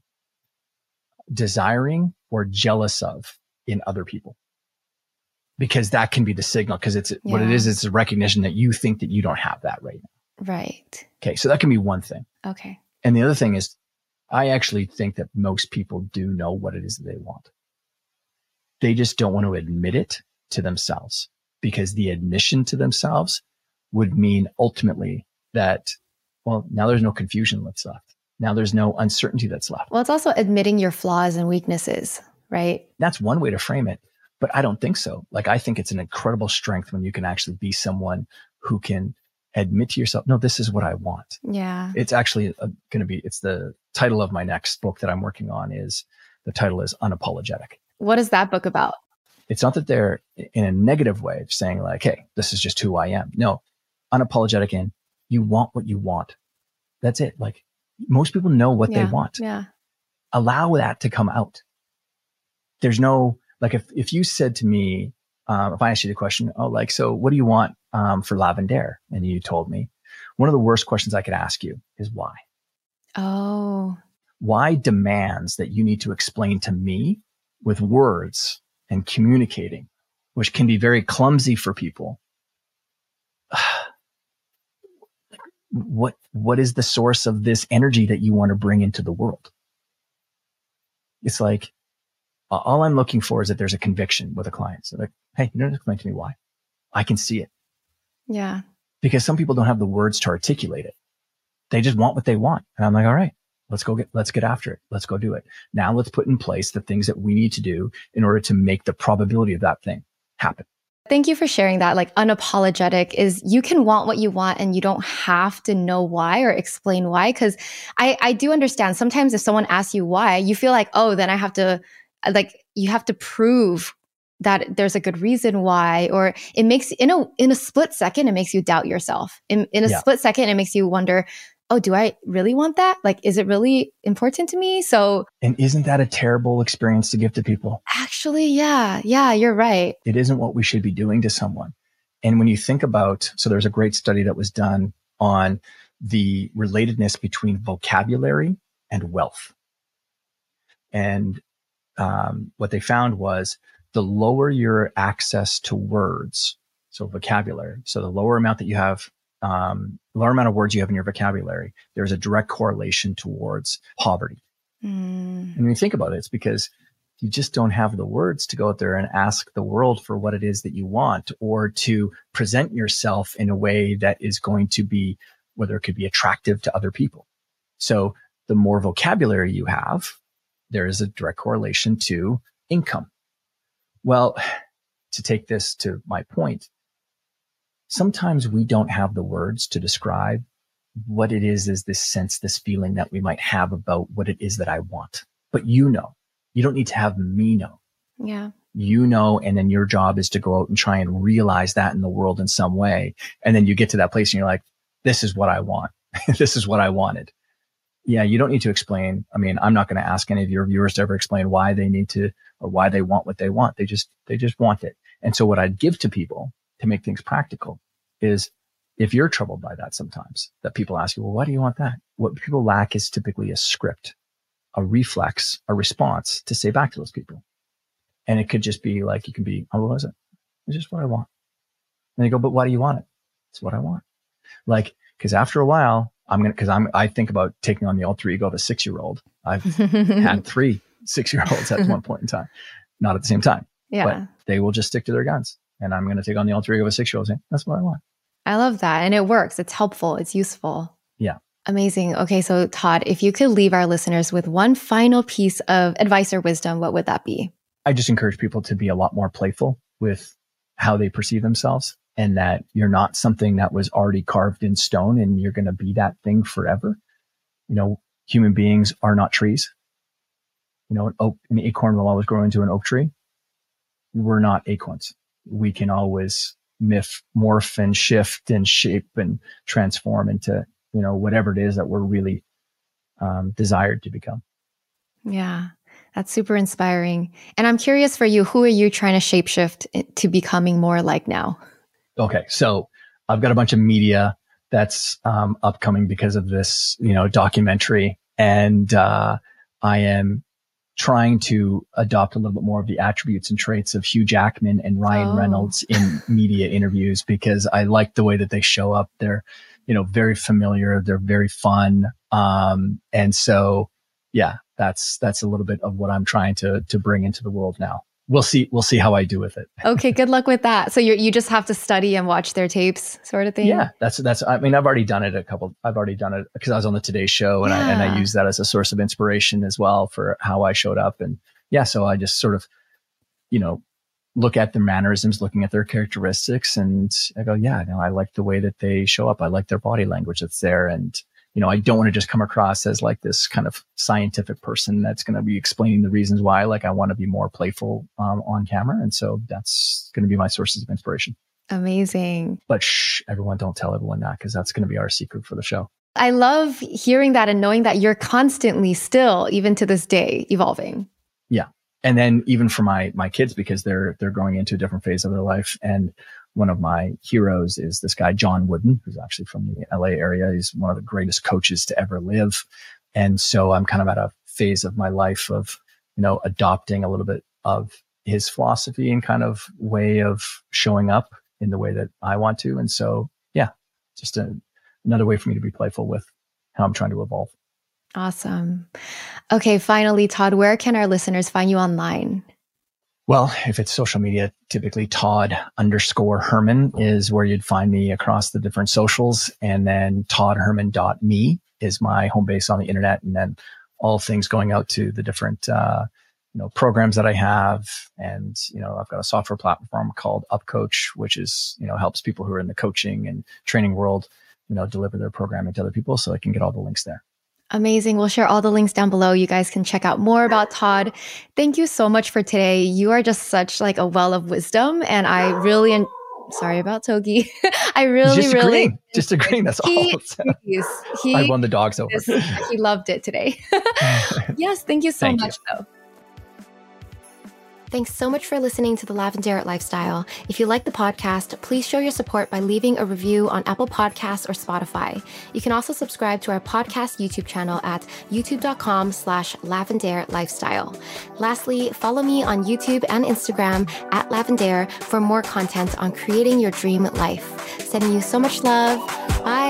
desiring or jealous of in other people. Because that can be the signal, because it's yeah. what it is, it's a recognition that you think that you don't have that right now. Right. Okay. So that can be one thing. Okay. And the other thing is, I actually think that most people do know what it is that they want. They just don't want to admit it to themselves, because the admission to themselves would mean ultimately that, well, now there's no confusion that's left. Now there's no uncertainty that's left. Well, it's also admitting your flaws and weaknesses, right? That's one way to frame it. But I don't think so. Like, I think it's an incredible strength when you can actually be someone who can admit to yourself, no, this is what I want. Yeah. It's actually going to be, it's the title of my next book that I'm working on is, the title is Unapologetic. What is that book about? It's not that they're in a negative way of saying like, hey, this is just who I am. No, unapologetic in, you want what you want. That's it. Like, most people know what yeah. they want. Yeah. Allow that to come out. There's no, like, if, if you said to me, um, if I asked you the question, oh, like, so what do you want, um, for Lavendaire? And you told me, one of the worst questions I could ask you is why? Oh, Why demands that you need to explain to me with words and communicating, which can be very clumsy for people? What, what is the source of this energy that you want to bring into the world? It's like, all I'm looking for is that there's a conviction with a client. So like, hey, you don't explain to me why. I can see it. Yeah. Because some people don't have the words to articulate it. They just want what they want. And I'm like, all right, let's go get, let's get after it. Let's go do it. Now let's put in place the things that we need to do in order to make the probability of that thing happen. Thank you for sharing that. Like, unapologetic is you can want what you want and you don't have to know why or explain why. Cause I, I do understand sometimes if someone asks you why, you feel like, oh, then I have to, like, you have to prove that there's a good reason why, or it makes, in a, in a split second, it makes you doubt yourself. In, in a yeah. split second, it makes you wonder, oh, do I really want that? Like, is it really important to me? So, and isn't that a terrible experience to give to people? Actually, yeah. Yeah, you're right. It isn't what we should be doing to someone. And when you think about, so there's a great study that was done on the relatedness between vocabulary and wealth. And um, what they found was the lower your access to words, so vocabulary, so the lower amount that you have, um, lower amount of words you have in your vocabulary, there's a direct correlation towards poverty. Mm. And when you think about it, it's because you just don't have the words to go out there and ask the world for what it is that you want, or to present yourself in a way that is going to be, whether it could be attractive to other people. So the more vocabulary you have, there is a direct correlation to income. Well, to take this to my point, sometimes we don't have the words to describe what it is, is this sense, this feeling that we might have about what it is that I want. But you know, you don't need to have me know. Yeah. You know, and then your job is to go out and try and realize that in the world in some way. And then you get to that place and you're like, this is what I want. This is what I wanted. Yeah, you don't need to explain. I mean, I'm not going to ask any of your viewers to ever explain why they need to or why they want what they want. They just, they just want it. And so what I'd give to people to make things practical is, if you're troubled by that sometimes, that people ask you, well, why do you want that? What people lack is typically a script, a reflex, a response to say back to those people. And it could just be like, you can be, oh, what is it? It's just what I want. And they go, but why do you want it? It's what I want. Like, cause after a while, I'm going to, cause I'm, I think about taking on the alter ego of a six-year-old. I've had three six-year-olds at one point in time, not at the same time, yeah. But they will just stick to their guns. And I'm going to take on the alter ego of a six-year-old saying, that's what I want. I love that. And it works. It's helpful. It's useful. Yeah. Amazing. Okay. So Todd, if you could leave our listeners with one final piece of advice or wisdom, what would that be? I just encourage people to be a lot more playful with how they perceive themselves, and that you're not something that was already carved in stone and you're going to be that thing forever. You know, human beings are not trees. You know, an oak, an acorn will always grow into an oak tree. We're not acorns. We can always myth, morph and shift and shape and transform into, you know, whatever it is that we're really um, desired to become. Yeah, that's super inspiring. And I'm curious for you, who are you trying to shapeshift to becoming more like now? Okay. So I've got a bunch of media that's um, upcoming because of this, you know, documentary. And uh, I am trying to adopt a little bit more of the attributes and traits of Hugh Jackman and Ryan oh. Reynolds in media interviews, because I like the way that they show up. They're, you know, very familiar. They're very fun. Um, and so, yeah, that's, that's a little bit of what I'm trying to, to bring into the world now. We'll see. We'll see how I do with it. Okay. Good luck with that. So you you just have to study and watch their tapes, sort of thing. Yeah, that's that's. I mean, I've already done it a couple. I've already done it because I was on the Today Show, and yeah. I and I use that as a source of inspiration as well for how I showed up. And yeah, so I just sort of, you know, look at their mannerisms, looking at their characteristics, and I go, yeah, no, I like the way that they show up. I like their body language that's there, and you know, I don't want to just come across as like this kind of scientific person that's going to be explaining the reasons why. Like, I want to be more playful um, on camera. And so that's going to be my sources of inspiration. Amazing. But shh, everyone, don't tell everyone that, because that's going to be our secret for the show. I love hearing that and knowing that you're constantly still, even to this day, evolving. Yeah. And then even for my, my kids, because they're, they're going into a different phase of their life. And one of my heroes is this guy, John Wooden, who's actually from the L A area. He's one of the greatest coaches to ever live. And so I'm kind of at a phase of my life of, you know, adopting a little bit of his philosophy and kind of way of showing up in the way that I want to. And so, yeah, just a, another way for me to be playful with how I'm trying to evolve. Awesome. Okay. Finally, Todd, where can our listeners find you online? Well, if it's social media, typically Todd underscore Herman is where you'd find me across the different socials. And then todd herman dot me is my home base on the internet. And then all things going out to the different, uh, you know, programs that I have. And, you know, I've got a software platform called UpCoach, which is, you know, helps people who are in the coaching and training world, you know, deliver their programming to other people. So I can get all the links there. Amazing. We'll share all the links down below. You guys can check out more about Todd. Thank you so much for today. You are just such like a well of wisdom. And I really, en- sorry about Togi. I really, just really. Agreeing. Just agreeing. That's he, all. He, he, I won the dogs over. He loved it today. Yes. Thank you so thank much you. though. Thanks so much for listening to The Lavendaire Lifestyle. If you like the podcast, please show your support by leaving a review on Apple Podcasts or Spotify. You can also subscribe to our podcast YouTube channel at youtube.com slash Lavendaire Lifestyle. Lastly, follow me on YouTube and Instagram at Lavendaire for more content on creating your dream life. Sending you so much love. Bye.